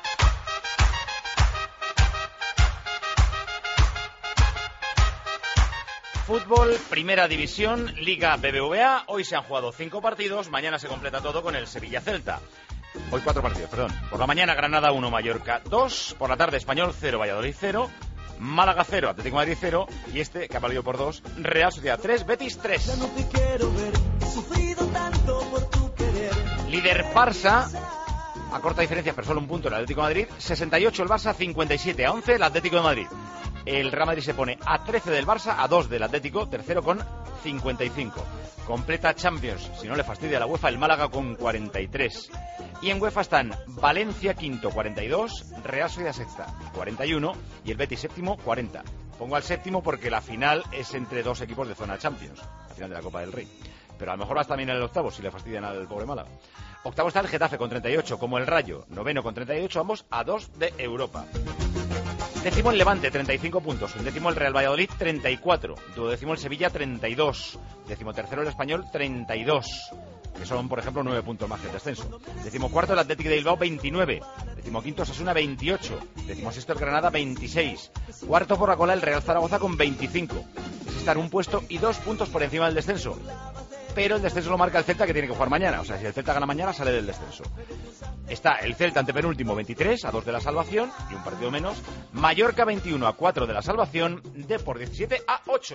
Fútbol, Primera División, Liga B B V A. Hoy se han jugado cinco partidos, mañana se completa todo con el Sevilla-Celta. Hoy cuatro partidos, perdón. Por la mañana Granada uno, Mallorca dos. Por la tarde Español cero, Valladolid cero. Málaga cero, Atlético de Madrid cero. Y este, que ha valido por dos, Real Sociedad tres, Betis tres. Ya no te quiero ver, he sufrido tanto por tu querer. Líder Barça, a corta diferencia, pero solo un punto el Atlético de Madrid. sesenta y ocho el Barça, cincuenta y siete a once el Atlético de Madrid. El Real Madrid se pone a trece del Barça, a dos del Atlético, tercero con cincuenta y cinco. Completa Champions, si no le fastidia la UEFA, el Málaga con cuarenta y tres. Y en UEFA están Valencia quinto, cuarenta y dos, Real Sociedad sexta, cuarenta y uno, y el Betis séptimo, cuarenta. Pongo al séptimo porque la final es entre dos equipos de zona Champions, la final de la Copa del Rey. Pero a lo mejor va también en el octavo, si le fastidian al pobre Málaga. Octavo está el Getafe con treinta y ocho, como el Rayo. Noveno con treinta y ocho, ambos a dos de Europa. Décimo el Levante, treinta y cinco puntos. Un décimo el Real Valladolid, treinta y cuatro. Duodécimo el Sevilla, treinta y dos. Décimo tercero el Español, treinta y dos. Que son, por ejemplo, nueve puntos más que el descenso. Décimo cuarto el Atlético de Bilbao, veintinueve. Décimo quinto Osasuna, veintiocho. Décimo sexto el Granada, veintiséis. Cuarto por la cola el Real Zaragoza con veinticinco. Es estar un puesto y dos puntos por encima del descenso. Pero el descenso lo marca el Celta, que tiene que jugar mañana. O sea, si el Celta gana mañana, sale del descenso. Está el Celta antepenúltimo, veintitrés, a dos de la salvación, y un partido menos. Mallorca, veintiuno, a cuatro de la salvación. Depor, diecisiete, a ocho.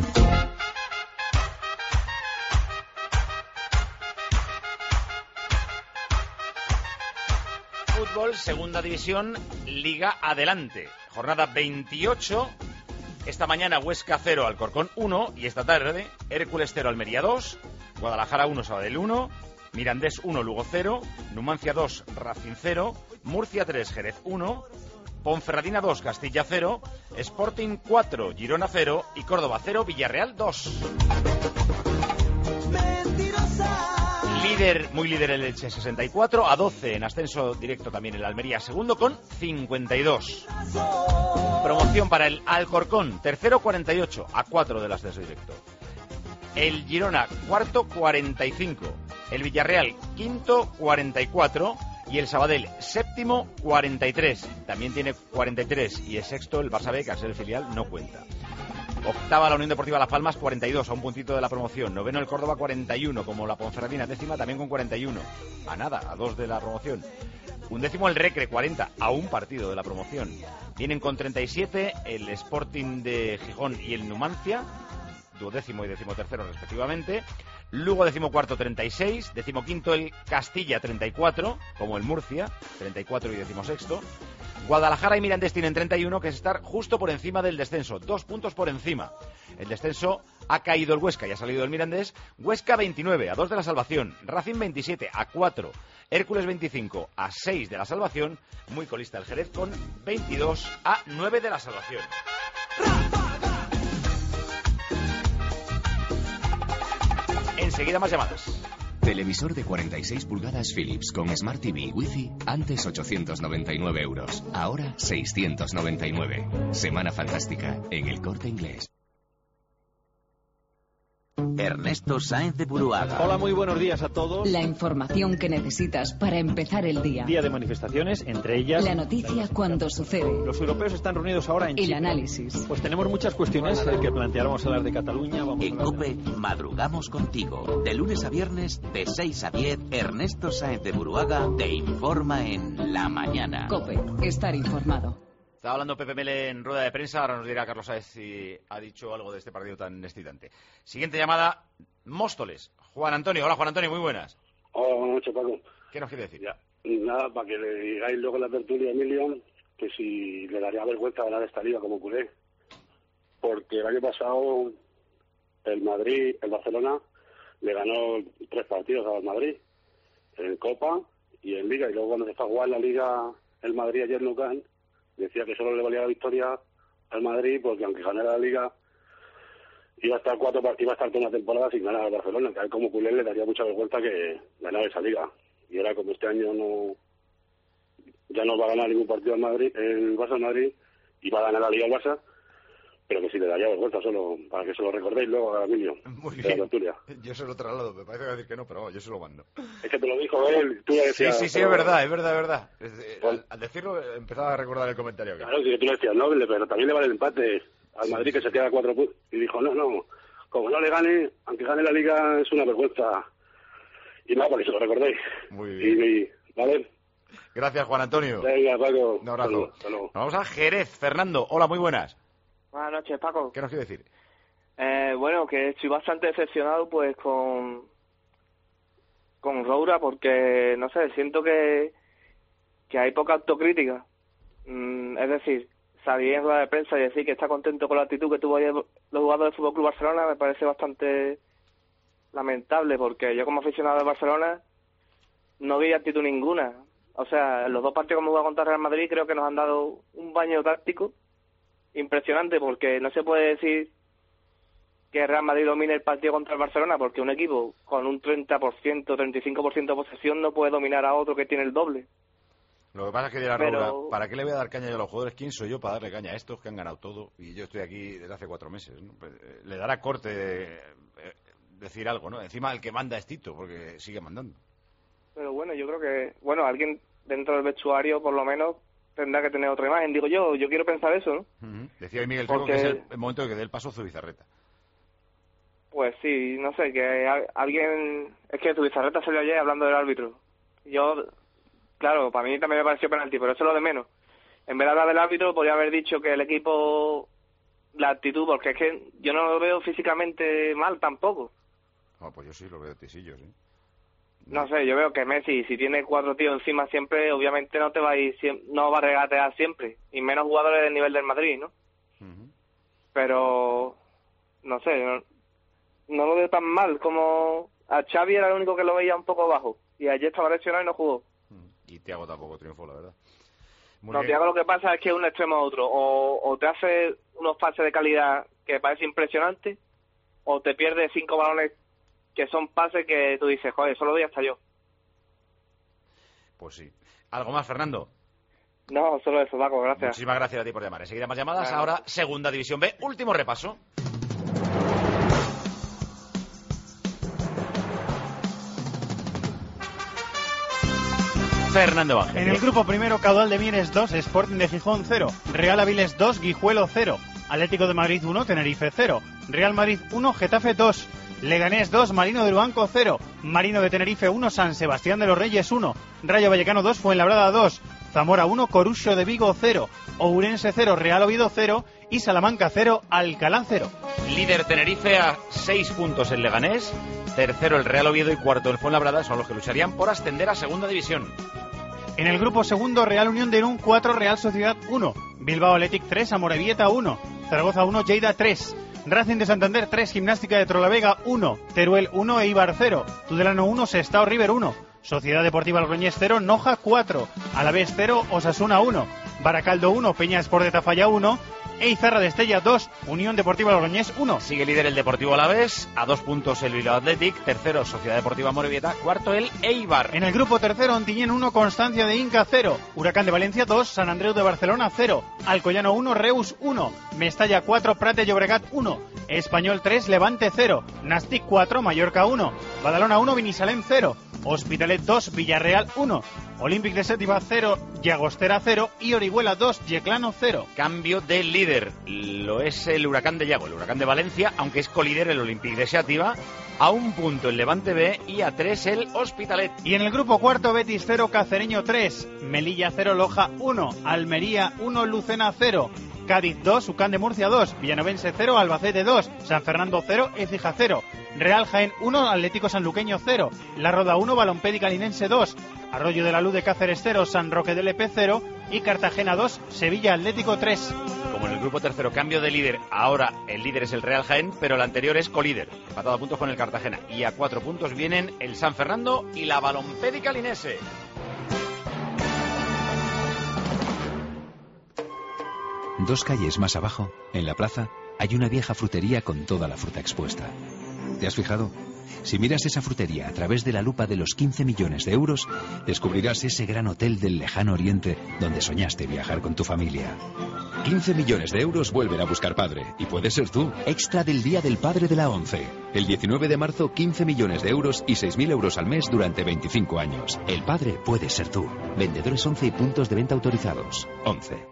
Fútbol, segunda división, Liga Adelante. Jornada veintiocho. Esta mañana Huesca cero, Alcorcón uno. Y esta tarde Hércules cero, Almería dos. Guadalajara uno, Sabadell uno. Mirandés uno, Lugo cero. Numancia dos, Racing cero. Murcia tres, Jerez uno. Ponferradina dos, Castilla cero. Sporting cuatro, Girona cero. Y Córdoba cero, Villarreal dos. Líder, muy líder el Elche, sesenta y cuatro, a doce en ascenso directo también el Almería, segundo con cincuenta y dos. Promoción para el Alcorcón, tercero, cuarenta y ocho, a cuatro del ascenso directo. El Girona, cuarto, cuarenta y cinco. El Villarreal, quinto, cuarenta y cuatro. Y el Sabadell, séptimo, cuarenta y tres. También tiene cuarenta y tres. Y el sexto, el Barça B, que al ser el filial, no cuenta. Octava la Unión Deportiva Las Palmas, cuarenta y dos, a un puntito de la promoción. Noveno el Córdoba, cuarenta y uno, como la Ponferradina, décima también con cuarenta y uno. A nada, a dos de la promoción. Undécimo el Recre, cuarenta, a un partido de la promoción. Vienen con treinta y siete el Sporting de Gijón y el Numancia, duodécimo y decimotercero respectivamente. Lugo decimocuarto, treinta y seis. Decimoquinto el Castilla, treinta y cuatro, como el Murcia, treinta y cuatro y decimosexto. Guadalajara y Mirandés tienen treinta y uno, que es estar justo por encima del descenso, dos puntos por encima. El descenso ha caído el Huesca y ha salido el Mirandés. Huesca veintinueve, a dos de la salvación. Racing veintisiete, a cuatro. Hércules veinticinco, a seis de la salvación. Muy colista el Jerez con veintidós, a nueve de la salvación. Enseguida más llamadas. Televisor de cuarenta y seis pulgadas Philips con Smart T V y Wi-Fi, antes ochocientos noventa y nueve euros, ahora seiscientos noventa y nueve. Semana fantástica en El Corte Inglés. Ernesto Sáenz de Buruaga. Hola, muy buenos días a todos. La información que necesitas para empezar el día. Día de manifestaciones, entre ellas... La noticia cuando sucede. Los europeos están reunidos ahora en El Chipre. análisis. Pues tenemos muchas cuestiones eh, que plantear. Vamos a hablar de Cataluña. Vamos En a hablar COPE, de... madrugamos contigo. De lunes a viernes, de seis a diez, Ernesto Sáenz de Buruaga te informa en La Mañana. COPE, estar informado. Estaba hablando Pepe Mele en rueda de prensa, ahora nos dirá Carlos Sáez si ha dicho algo de este partido tan excitante. Siguiente llamada, Móstoles. Juan Antonio, hola Juan Antonio, muy buenas. Hola, buenas noches, Paco. ¿Qué nos quiere decir? Ya. Nada, para que le digáis luego en la tertulia a Emilio que si le daría vergüenza ganar esta liga como culé. Porque el año pasado el Madrid, el Barcelona, le ganó tres partidos al Madrid, en Copa y en Liga, y luego cuando se fue a jugar en la Liga el Madrid ayer en Lucan, decía que solo le valía la victoria al Madrid porque aunque ganara la Liga iba a estar cuatro partidos, iba a estar toda una temporada sin ganar al Barcelona, que a él como culé le daría mucha vergüenza que ganara esa Liga. Y ahora como este año no ya no va a ganar ningún partido al Madrid, el Barça al Madrid, y va a ganar la Liga al Barça, pero que sí le daría vergüenza, solo para que se lo recordéis luego a Emilio. Muy de la tertulia. Yo se lo traslado, me parece que va a decir que no, pero vamos, yo se lo mando. Es que te lo dijo él, tú le decías... Sí, sí, sí, pero... es verdad, es verdad, es verdad. Es, eh, al, al decirlo empezaba a recordar el comentario. Que... Claro, sí, tú le decías, no, pero también le vale el empate al Sí, Madrid, sí, que se queda a cuatro puntos. Y dijo, no, no, como no le gane, aunque gane la Liga, es una vergüenza. Y nada, para que se lo recordéis. Muy bien. Y, y, ¿vale? Gracias, Juan Antonio. Venga, Paco. Un abrazo. Hasta luego, hasta luego. Vamos a Jerez. Fernando, hola, muy buenas. Buenas noches, Paco. ¿Qué nos quiere decir? Eh, bueno, que estoy bastante decepcionado pues con con Roura porque, no sé, siento que que hay poca autocrítica. Mm, es decir, salir en rueda de prensa y decir que está contento con la actitud que tuvo ayer los jugadores del Fútbol Club Barcelona me parece bastante lamentable porque yo como aficionado del Barcelona no vi actitud ninguna. O sea, en los dos partidos que me voy a contar Real Madrid creo que nos han dado un baño táctico impresionante porque no se puede decir que Real Madrid domine el partido contra el Barcelona porque un equipo con un treinta por ciento, treinta y cinco por ciento de posesión no puede dominar a otro que tiene el doble. Lo que pasa es que dirá Pero- Roura, ¿para qué le voy a dar caña yo a los jugadores? ¿Quién soy yo para darle caña a estos que han ganado todo? Y yo estoy aquí desde hace cuatro meses, ¿no? Pues, eh, le dará corte eh, eh, decir algo, ¿no? Encima el que manda es Tito, porque sigue mandando. Pero bueno, yo creo que, bueno, alguien dentro del vestuario por lo menos tendrá que tener otra imagen. Digo yo, yo quiero pensar eso, ¿no? Ujú. Decía hoy Miguel Fico Porque- que es el, el momento de que dé el paso a Zubizarreta. Pues sí, no sé, que a- alguien... Es que Zubizarreta salió ayer hablando del árbitro. Yo, claro, para mí también me pareció penalti, pero eso es lo de menos. En vez de hablar del árbitro, podría haber dicho que el equipo... La actitud, porque es que yo no lo veo físicamente mal tampoco. Ah, pues yo sí lo veo de tisillo, sí. No sé, yo veo que Messi, si tiene cuatro tíos encima siempre, obviamente no te va a ir, siem- no va a regatear siempre. Y menos jugadores del nivel del Madrid, ¿no? Pero, no sé, no, no lo veo tan mal como... A Xavi era el único que lo veía un poco bajo. Y ayer estaba lesionado y no jugó. Y Thiago tampoco triunfó, la verdad. Muy No, bien. Thiago lo que pasa es que es un extremo a otro. O, o te hace unos pases de calidad que parece impresionante, o te pierde cinco balones que son pases que tú dices, joder, eso lo doy hasta yo. Pues sí. ¿Algo más, Fernando? No, solo eso, Paco, gracias. Muchísimas gracias a ti por llamar. Enseguida más llamadas. Claro. Ahora, Segunda División B. Último repaso. Fernando Ángel. En el grupo primero, Caudal de Mieres dos, Sporting de Gijón cero, Real Avilés dos, Guijuelo cero, Atlético de Madrid uno, Tenerife cero, Real Madrid uno, Getafe dos, Leganés dos, Marino de Luanco cero, Marino de Tenerife uno, San Sebastián de los Reyes uno, Rayo Vallecano dos, Fuenlabrada dos, Zamora uno, Corucho de Vigo cero, Ourense cero, Real Oviedo cero y Salamanca cero, Alcalá cero. Líder Tenerife a seis puntos el Leganés. Tercero el Real Oviedo y cuarto el Fuenlabrada son los que lucharían por ascender a Segunda División. En el grupo segundo, Real Unión de Irún cuatro, Real Sociedad uno, Bilbao Athletic tres, Amorebieta uno, Zaragoza uno, Lleida tres, Racing de Santander tres, Gimnástica de Torrelavega uno, Teruel uno, Eibar cero, Tudelano uno, Sestao River uno, Sociedad Deportiva Logroñés cero, Noja cuatro, Alavés cero, Osasuna uno, Baracaldo uno, Peña Sport de Tafalla uno e Izarra de Estella dos, Unión Deportiva Logroñés uno. Sigue líder el Deportivo Alavés, a dos puntos el Bilbao Athletic, tercero Sociedad Deportiva Morevieta, cuarto el Eibar. En el grupo tercero, Ontinyent uno, Constancia de Inca cero, Huracán de Valencia dos, San Andreu de Barcelona cero, Alcoyano uno, Reus uno, Mestalla cuatro, Prat de Llobregat uno, Español tres, Levante cero, Nastic cuatro, Mallorca uno, Badalona uno, Binissalem cero, Hospitalet dos, Villarreal uno, Olympic de Séptima cero, Llagostera cero y Orihuela dos, Yeclano cero. Cambio de líder, lo es el Huracán de Llago, el Huracán de Valencia, aunque es colíder el Olympic de Xàtiva, a un punto el Levante B y a tres el Hospitalet. Y en el grupo cuarto, Betis cero, Cacereño tres, Melilla cero, Loja uno, Almería uno, Lucena cero, Cádiz dos, Ucán de Murcia dos, Villanovense cero, Albacete dos, San Fernando cero, Écija cero, Real Jaén uno, Atlético Sanluqueño cero, La Roda uno, Balompédica Linense dos, Arroyo de la Luz de Cáceres cero, San Roque del E P cero y Cartagena dos, Sevilla Atlético tres. Como en el grupo tercero, cambio de líder, ahora el líder es el Real Jaén, pero el anterior es colíder, empatado a puntos con el Cartagena. Y a cuatro puntos vienen el San Fernando y la Balompédica Linense. Dos calles más abajo, en la plaza, hay una vieja frutería con toda la fruta expuesta. ¿Te has fijado? Si miras esa frutería a través de la lupa de los quince millones de euros, descubrirás ese gran hotel del lejano oriente donde soñaste viajar con tu familia. quince millones de euros vuelven a buscar padre, y puedes ser tú. Extra del Día del Padre de la ONCE. El diecinueve de marzo, quince millones de euros y seis mil euros al mes durante veinticinco años. El padre puede ser tú. Vendedores ONCE y puntos de venta autorizados. ONCE.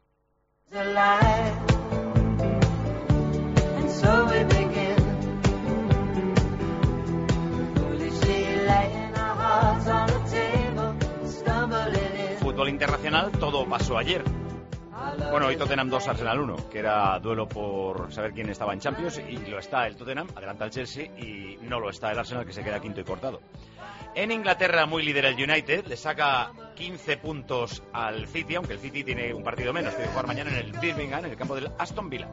Fútbol internacional, todo pasó ayer. Bueno, hoy Tottenham dos, Arsenal uno, que era duelo por saber quién estaba en Champions, y lo está el Tottenham, adelanta el Chelsea, y no lo está el Arsenal, que se queda quinto y cortado. En Inglaterra, muy líder el United, le saca quince puntos al City, aunque el City tiene un partido menos, tiene que jugar mañana en el Birmingham, en el campo del Aston Villa.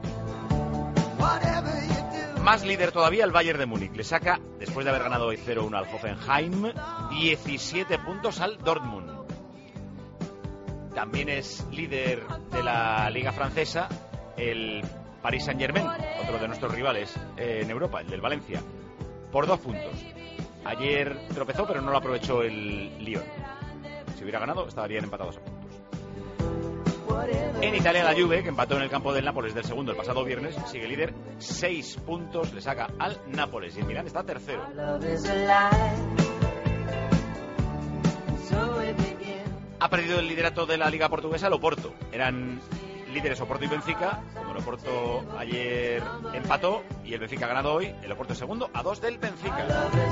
Más líder todavía el Bayern de Múnich, le saca, después de haber ganado hoy cero uno al Hoffenheim, diecisiete puntos al Dortmund. También es líder de la Liga Francesa el Paris Saint-Germain, otro de nuestros rivales eh, en Europa, el del Valencia, por dos puntos. Ayer tropezó, pero no lo aprovechó el Lyon. Si hubiera ganado, estarían empatados a puntos. En Italia, la Juve, que empató en el campo del Nápoles del segundo el pasado viernes, sigue líder, seis puntos le saca al Nápoles, y el Milán está tercero. Ha perdido el liderato de la Liga Portuguesa el Oporto. Eran líderes Oporto y Benfica. Como el Oporto ayer empató y el Benfica ha ganado hoy, el Oporto es segundo a dos del Benfica.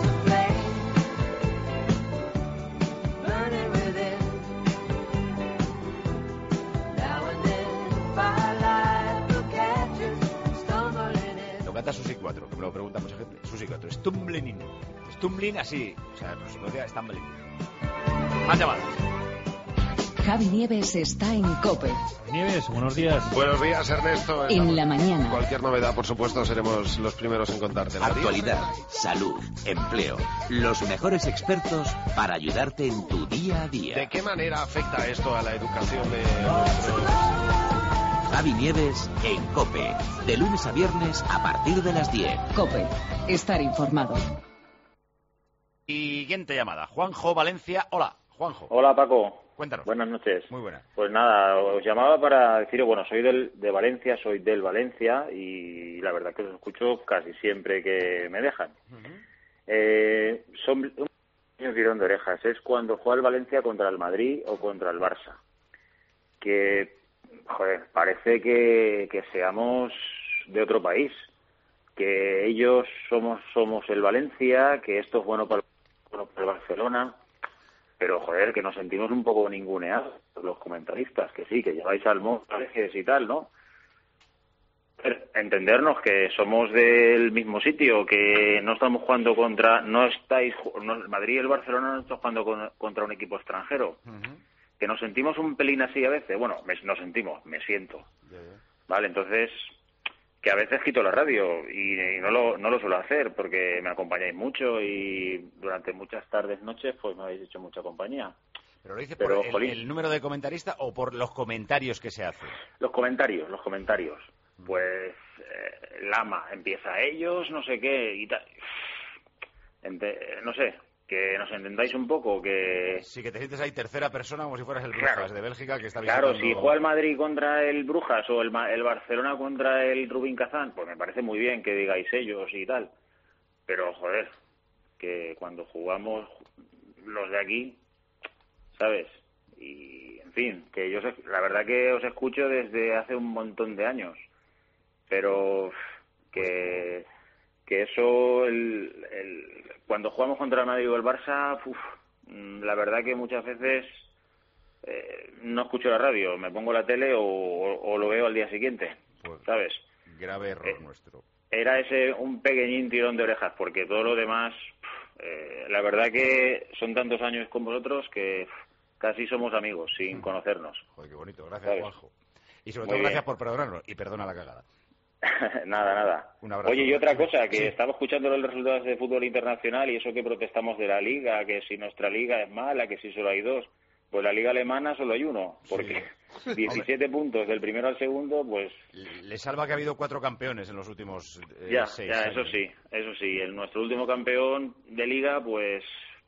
Lo canta Susi cuatro, que me lo pregunta mucha gente. Susi cuatro, Stumbling. Stumbling así, o sea, no se puede, Stumbling. Más llamadas. Javi Nieves está en COPE. Nieves, buenos días. Buenos días, Ernesto. En la mañana. Cualquier novedad, por supuesto, seremos los primeros en contarte. Actualidad, salud, empleo. Los mejores expertos para ayudarte en tu día a día. ¿De qué manera afecta esto a la educación de nuestros... Javi Nieves en COPE. De lunes a viernes a partir de las diez. COPE. Estar informado. Siguiente llamada. Juanjo, Valencia. Hola, Juanjo. Hola, Paco. Cuéntanos. Buenas noches. Muy buenas. Pues nada, os llamaba para deciros, bueno, soy del, de Valencia, soy del Valencia y la verdad que os escucho casi siempre que me dejan. Uh-huh. eh, son un pequeño tirón de orejas. Es cuando juega el Valencia contra el Madrid o contra el Barça. Que, joder, parece que, que seamos de otro país. Que ellos somos somos el Valencia, que esto es bueno para, bueno para el Barcelona... Pero, joder, que nos sentimos un poco ninguneados, los comentaristas, que sí, que lleváis al Móstoles y tal, ¿no? Entendernos que somos del mismo sitio, que no estamos jugando contra... No estáis... No, el Madrid y el Barcelona no están jugando con, contra un equipo extranjero. Uh-huh. Que nos sentimos un pelín así a veces. Bueno, me, nos sentimos, me siento. Yeah. Vale, entonces... que a veces quito la radio y, y no lo no lo suelo hacer porque me acompañáis mucho y durante muchas tardes, noches, pues me habéis hecho mucha compañía. ¿Pero lo dices Pero, por el, jolín. el número de comentaristas o por los comentarios que se hacen? Los comentarios, los comentarios. Pues eh, Lama empieza a ellos, no sé qué, y tal. Ente- no sé, que nos entendáis un poco, que... Sí, que te sientes ahí tercera persona como si fueras el Brujas Claro. de Bélgica que está visitando... Claro, si juega el Madrid contra el Brujas o el, Ma- el Barcelona contra el Rubin Kazán, pues me parece muy bien que digáis ellos y tal. Pero, joder, que cuando jugamos los de aquí, ¿sabes? Y, en fin, que yo os- la verdad que os escucho desde hace un montón de años. Pero que, que eso, el, el, cuando jugamos contra el Madrid o el Barça, uf, la verdad que muchas veces eh, no escucho la radio, me pongo la tele o, o, o lo veo al día siguiente, ¿sabes? Grave error Eh, nuestro. Era ese un pequeñín tirón de orejas, porque todo lo demás, eh, la verdad que son tantos años con vosotros que casi somos amigos, sin conocernos. Joder, qué bonito. Gracias, ¿Sabes? Juanjo. Y sobre Muy todo bien. gracias por perdonarnos y perdona la cagada. Nada, nada. Un abrazo. Oye, y otra cosa, que Sí. estaba escuchando los resultados de fútbol internacional y eso que protestamos de la liga, que si nuestra liga es mala, que si solo hay dos. Pues la liga alemana solo hay uno, porque diecisiete puntos del primero al segundo, pues... Le salva que ha habido cuatro campeones en los últimos eh, ya, seis ya, años. eso sí, eso sí. El, nuestro último campeón de liga, pues...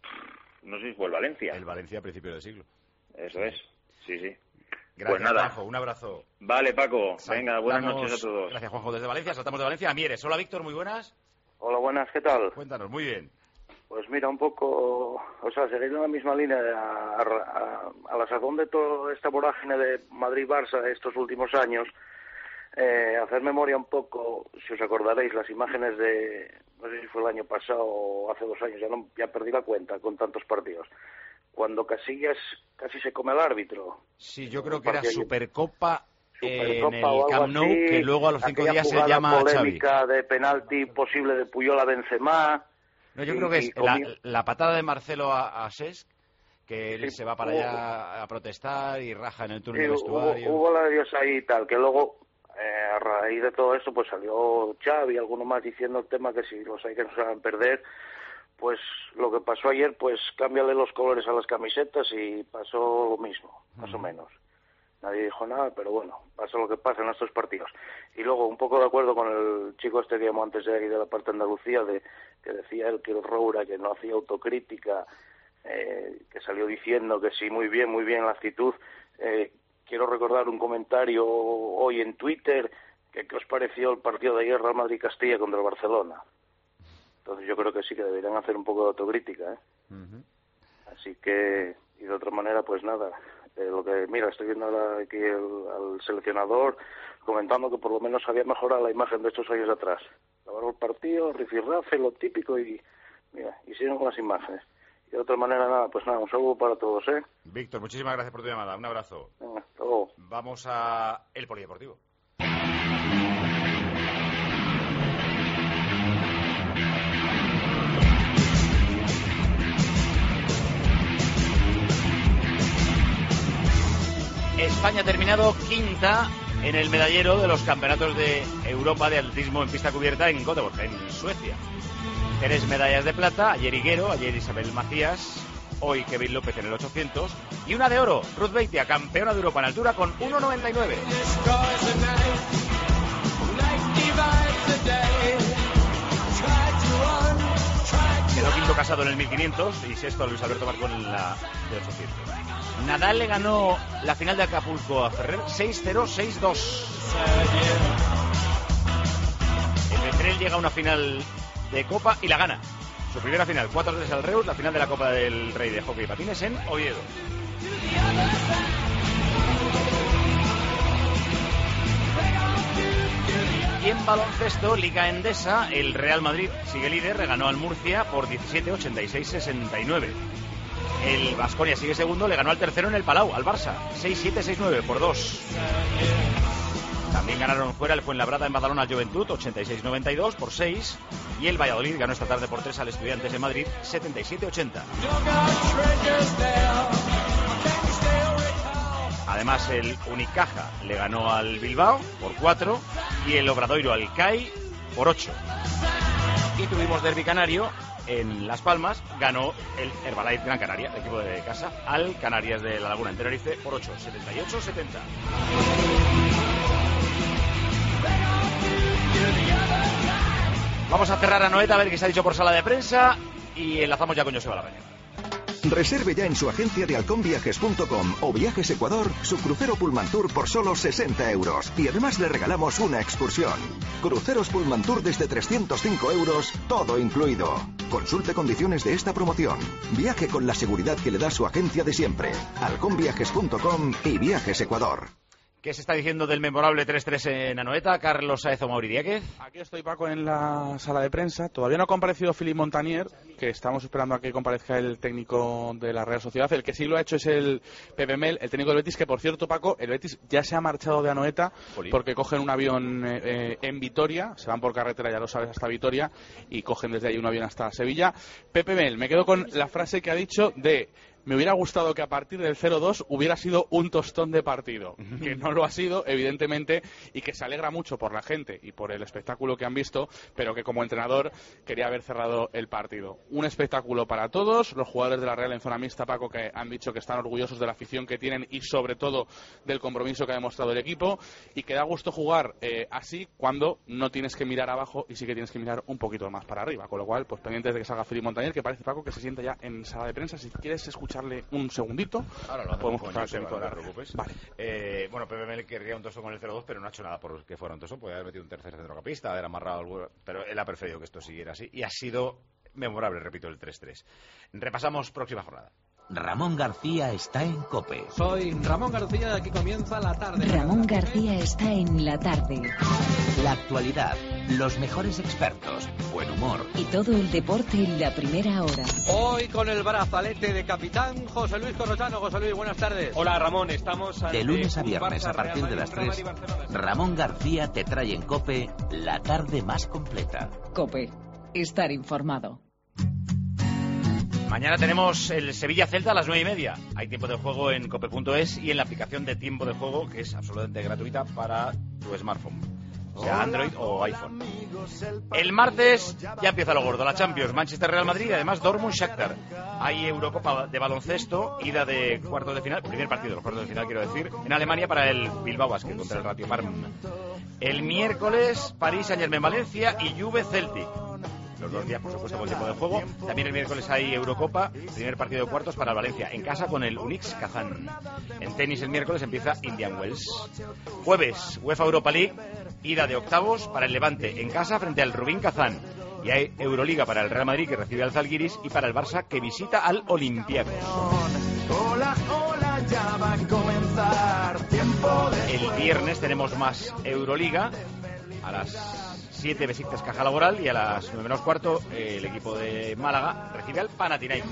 No sé si fue el Valencia. El Valencia a principios del siglo. Eso es, sí, sí. Gracias, Pues nada. Juanjo. Un abrazo. Vale, Paco. Venga, buenas Saltamos- noches a todos. Gracias, Juanjo. Desde Valencia, saltamos de Valencia a Mieres. Hola, Víctor, muy buenas. Hola, buenas, ¿qué tal? Cuéntanos, muy bien. Pues mira, un poco, o sea, seguir en la misma línea, de a, a- a la sazón de toda esta vorágine de Madrid-Barça estos últimos años, eh, hacer memoria un poco, si os acordaréis, las imágenes de, no sé si fue el año pasado o hace dos años, ya, no, ya perdí la cuenta con tantos partidos, cuando Casillas casi se come al árbitro. Sí, yo creo que era Partido- Supercopa, Supercopa en o el algo Camp Nou, así, que luego a los cinco aquella días se jugada llama a Xavi. polémica de penalti posible de Puyol a Benzema. No, yo y- creo que y es la, comi- la patada de Marcelo a, a Cesc, que él Sí, se va para hubo- allá a protestar y raja en el turno Sí, del hubo, vestuario. hubo la diosa ahí y tal, que luego, eh, a raíz de todo esto, pues salió Xavi y alguno más diciendo el tema que si los hay que no se van a perder. Pues lo que pasó ayer, pues cámbiale los colores a las camisetas y pasó lo mismo, más o menos. Nadie dijo nada, pero bueno, pasa lo que pasa en estos partidos. Y luego, un poco de acuerdo con el chico este que llamó antes de aquí de la parte de Andalucía, de que decía él que el Roura, que no hacía autocrítica, eh, que salió diciendo que sí, muy bien, muy bien la actitud. Eh, quiero recordar un comentario hoy en Twitter, que qué os pareció el partido de ayer Real Madrid-Castilla contra el Barcelona. Entonces yo creo que sí que deberían hacer un poco de autocrítica, ¿eh? Así que, y de otra manera, pues nada, eh, lo que, mira, estoy viendo ahora aquí el, al seleccionador comentando que por lo menos había mejorado la imagen de estos años atrás. Grabaron el partido, rifirrafe, lo típico y, mira, y siguen con las imágenes. Y de otra manera, nada, pues nada, un saludo para todos, ¿eh? Víctor, muchísimas gracias por tu llamada. Un abrazo. Venga, hasta luego. Vamos a el polideportivo. España ha terminado quinta en el medallero de los campeonatos de Europa de atletismo en pista cubierta en Göteborg, en Suecia. Tres medallas de plata, ayer Higuero, ayer Isabel Macías, hoy Kevin López en el ochocientos, y una de oro, Ruth Beitia, campeona de Europa en altura con uno noventa y nueve. Quedó quinto Casado en el mil quinientos y sexto Luis Alberto Marcón en la de ochocientos. Nadal le ganó la final de Acapulco a Ferrer seis cero seis dos. El Betrel llega a una final de Copa y la gana. Su primera final, cuatro tres al Reus, la final de la Copa del Rey de Hockey y Patines en Oviedo. Y en baloncesto, Liga Endesa, el Real Madrid sigue líder, reganó al Murcia por diecisiete ochenta y seis sesenta y nueve. El Baskonia sigue segundo, le ganó al tercero en el Palau, al Barça, seis siete seis nueve por dos. También ganaron fuera el Fuenlabrada en Badalona al Juventud, ochenta y seis noventa y dos por seis. Y el Valladolid ganó esta tarde por tres al Estudiantes de Madrid, setenta y siete ochenta. Además, el Unicaja le ganó al Bilbao por cuatro y el Obradoiro al C A I por ocho. Y tuvimos derbi canario en Las Palmas, ganó el Herbalife Gran Canaria, el equipo de casa, al Canarias de la Laguna en Tenerife por ocho, setenta y ocho setenta. Vamos a cerrar a Anoeta a ver qué se ha dicho por sala de prensa y enlazamos ya con Joseba Larrañaga. Reserve ya en su agencia de halcón viajes punto com o Viajes Ecuador su crucero Pullman Tour por solo sesenta euros. Y además le regalamos una excursión. Cruceros Pullman Tour desde trescientos cinco euros, todo incluido. Consulte condiciones de esta promoción. Viaje con la seguridad que le da su agencia de siempre. halcón viajes punto com y Viajes Ecuador. ¿Qué se está diciendo del memorable tres tres en Anoeta? Carlos Sáez o Mauri Diéguez. Aquí estoy, Paco, en la sala de prensa. Todavía no ha comparecido Philippe Montanier, que estamos esperando a que comparezca el técnico de la Real Sociedad. El que sí lo ha hecho es el Pepe Mel, el técnico del Betis, que por cierto, Paco, el Betis ya se ha marchado de Anoeta porque cogen un avión eh, en Vitoria, se van por carretera, ya lo sabes, hasta Vitoria, y cogen desde ahí un avión hasta Sevilla. Pepe Mel, me quedo con la frase que ha dicho de... Me hubiera gustado que a partir del cero dos hubiera sido un tostón de partido, que no lo ha sido, evidentemente, y que se alegra mucho por la gente y por el espectáculo que han visto, pero que como entrenador quería haber cerrado el partido. Un espectáculo para todos, los jugadores de la Real en zona mixta, Paco, que han dicho que están orgullosos de la afición que tienen y sobre todo del compromiso que ha demostrado el equipo, y que da gusto jugar eh, así cuando no tienes que mirar abajo y sí que tienes que mirar un poquito más para arriba, con lo cual, pues pendientes de que salga Philippe Montanier, que parece, Paco, que se sienta ya en sala de prensa. Si quieres escuchar un segundito. Ahora lo podemos con Joseba, no te preocupes. Vale. Eh, bueno, Pepe Mel querría un toso con el cero dos, pero no ha hecho nada por que fuera un toso. Podría haber metido un tercer centrocampista, haber amarrado el huevo, pero él ha preferido que esto siguiera así. Y ha sido memorable, repito, el tres tres. Repasamos próxima jornada. Ramón García está en COPE. Soy Ramón García y aquí comienza la tarde. Ramón García está en la tarde. La actualidad, los mejores expertos, buen humor. Y todo el deporte en la primera hora. Hoy con el brazalete de capitán José Luis Corrochano. José Luis, buenas tardes. Hola Ramón, estamos ante de lunes a viernes a partir de las tres. Ramón García te trae en COPE la tarde más completa. COPE, estar informado. Mañana tenemos el Sevilla-Celta a las nueve y media. Hay tiempo de juego en cope punto es y en la aplicación de tiempo de juego, que es absolutamente gratuita para tu smartphone, sea Android o iPhone. El martes ya empieza lo gordo, la Champions, Manchester-Real Madrid y además Dortmund-Shakhtar. Hay Eurocopa de baloncesto, ida de cuartos de final, primer partido de los cuartos de final, quiero decir, en Alemania para el Bilbao Basket contra el Ratio Parm. El miércoles, París, Saint-Germain, Valencia y Juve-Celtic. Los dos días, por supuesto, con tiempo de juego. También el miércoles hay Eurocopa, primer partido de cuartos para el Valencia, en casa con el Unix Kazán. En tenis el miércoles empieza Indian Wells. Jueves, UEFA Europa League, ida de octavos para el Levante, en casa frente al Rubin Kazán. Y hay Euroliga para el Real Madrid, que recibe al Zalgiris, y para el Barça, que visita al Olympiacos. Hola, hola, ya va a comenzar tiempo de El viernes tenemos más Euroliga, a las siete Besiktas Caja Laboral y a las nueve menos cuarto eh, el equipo de Málaga recibe al Panathinaikos.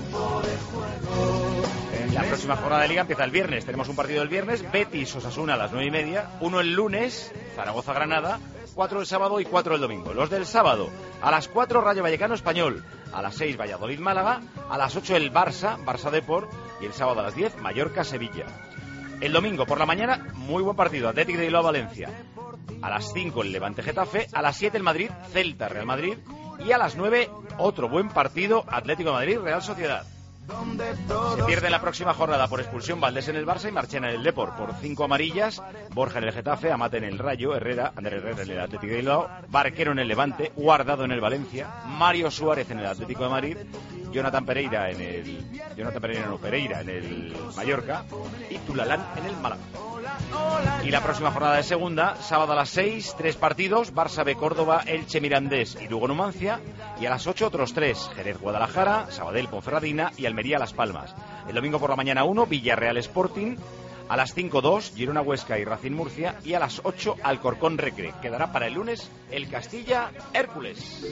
La próxima jornada de Liga empieza el viernes. Tenemos un partido el viernes, Betis Osasuna a las nueve y media, uno el lunes, Zaragoza Granada, cuatro el sábado y cuatro el domingo. Los del sábado, a las cuatro Rayo Vallecano Español, a las seis Valladolid Málaga, a las ocho el Barça, Barça Depor, y el sábado a las diez Mallorca Sevilla. El domingo por la mañana, muy buen partido, Atlético de Bilbao Valencia. A las cinco el Levante Getafe, a las siete el Madrid Celta Real Madrid y a las nueve otro buen partido, Atlético de Madrid Real Sociedad. Se pierde la próxima jornada por expulsión Valdés en el Barça y Marchena en el Depor por cinco amarillas, Borja en el Getafe, Amate en el Rayo, Herrera, Ander Herrera en el Atlético de Bilbao, Barquero en el Levante, Guardado en el Valencia, Mario Suárez en el Atlético de Madrid, Jonathan Pereira en el Jonathan Pereira no Pereira en el Mallorca y Tulalán en el Málaga. Y la próxima jornada de segunda, sábado a las seis, tres partidos, Barça B Córdoba, Elche Mirandés y Lugo Numancia, y a las ocho otros tres, Jerez Guadalajara, Sabadell Ponferradina y Almería Las Palmas. El domingo por la mañana uno, Villarreal Sporting, a las cinco dos, Girona Huesca y Racing Murcia, y a las ocho Alcorcón Recre. Quedará para el lunes el Castilla Hércules.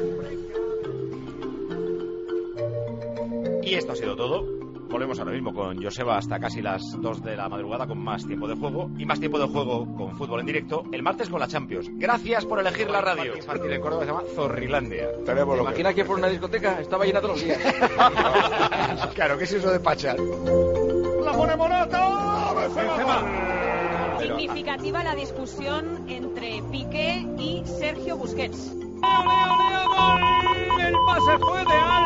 Y esto ha sido todo. Volvemos ahora mismo con Joseba hasta casi las dos de la madrugada con más tiempo de juego y más tiempo de juego con fútbol en directo el martes con la Champions. Gracias por elegir la radio. Infantil en Córdoba se llama Zorrilandia. ¿Te imaginas que por una discoteca estaba llena todos los días? Claro, ¿qué es eso de Pachar? ¡La pone Morata! Significativa la discusión entre Piqué y Sergio Busquets. El pase fue de Alba.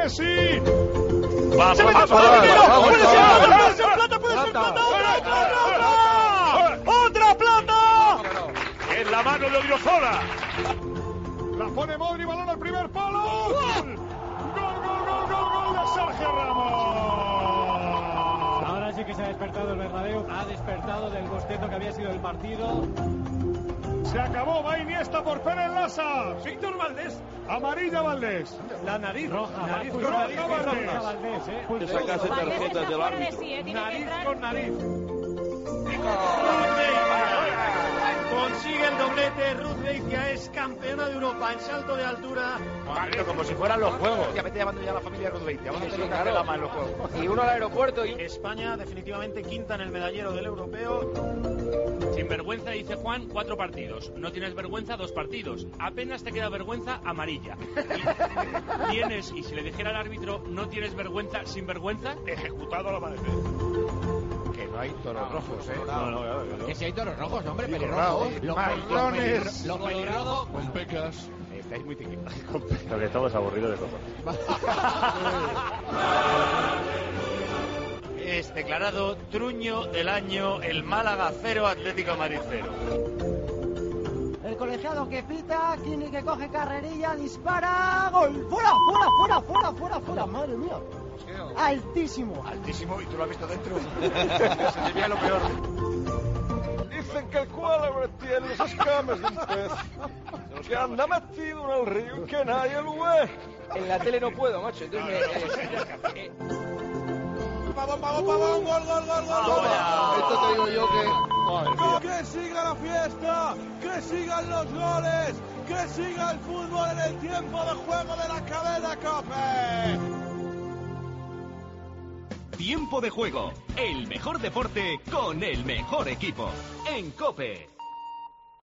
Messi. Vamos, Se mete vamos, por el vamos, arquero. vamos, Puede ser vamos, plata, vamos. puede ser plata, puede ser plata. Otra, otra, otra. Otra plata. En la mano de Odriozola. La pone Modri, balón al primer palo. Gol, gol, gol, gol, gol, gol de Sergio Ramos. Ahora sí que se ha despertado el Bernabéu, ha despertado del bostezo que había sido el partido. Se acabó, va Iniesta por Pérez Lasa. Víctor Valdés. Amarilla Valdés. La nariz roja. Nariz Marcus con Nariz, roja, que Valdés. roja Valdés, eh. Que sacase Valdés tarjetas está del fuera de árbitro. sí, eh, tiene que Nariz entrar. con nariz. Consigue el doblete, Ruth Beitia es campeona de Europa en salto de altura. Pero como si fueran los juegos. Ya me estoy llamando ya a la familia Ruth Beitia. Vamos a hacer lo que hace la más en los juegos. Y uno al aeropuerto. Y... España definitivamente quinta en el medallero del europeo. Sin vergüenza, dice Juan, cuatro partidos. No tienes vergüenza, dos partidos. Apenas te queda vergüenza, amarilla. Y tienes, y si le dijera al árbitro, no tienes vergüenza, sin vergüenza, ejecutado al amanecer. Que no hay toros rojos, ¿eh? No, no, claro, claro. Que si hay toros rojos, hombre, Digo, pelirrojos. no, Los marrones. Los pelirrojos. Con pecas. Estáis muy tiquitos. Lo que estamos aburridos de cosas. Es declarado truño del año el Málaga cero, Atlético de Madrid cero. El colegiado que pita, Kini que coge carrerilla, dispara, gol, fuera, fuera, fuera, fuera, fuera, fuera, madre mía. Altísimo. Altísimo, y tú lo has visto dentro. Se te veía lo peor. Dicen que el cuélebre tiene las escamas de un pez, que anda metido en el río y que nadie lo ve. En la tele no puedo, macho. Entonces me... eh, Pavón, pavón, pavón, gol, gol, gol, gol. Toma. Esto te digo yo que... Que siga la fiesta, que sigan los goles, que siga el fútbol en el tiempo de juego de la cadena COPE. Tiempo de juego, el mejor deporte con el mejor equipo. En COPE.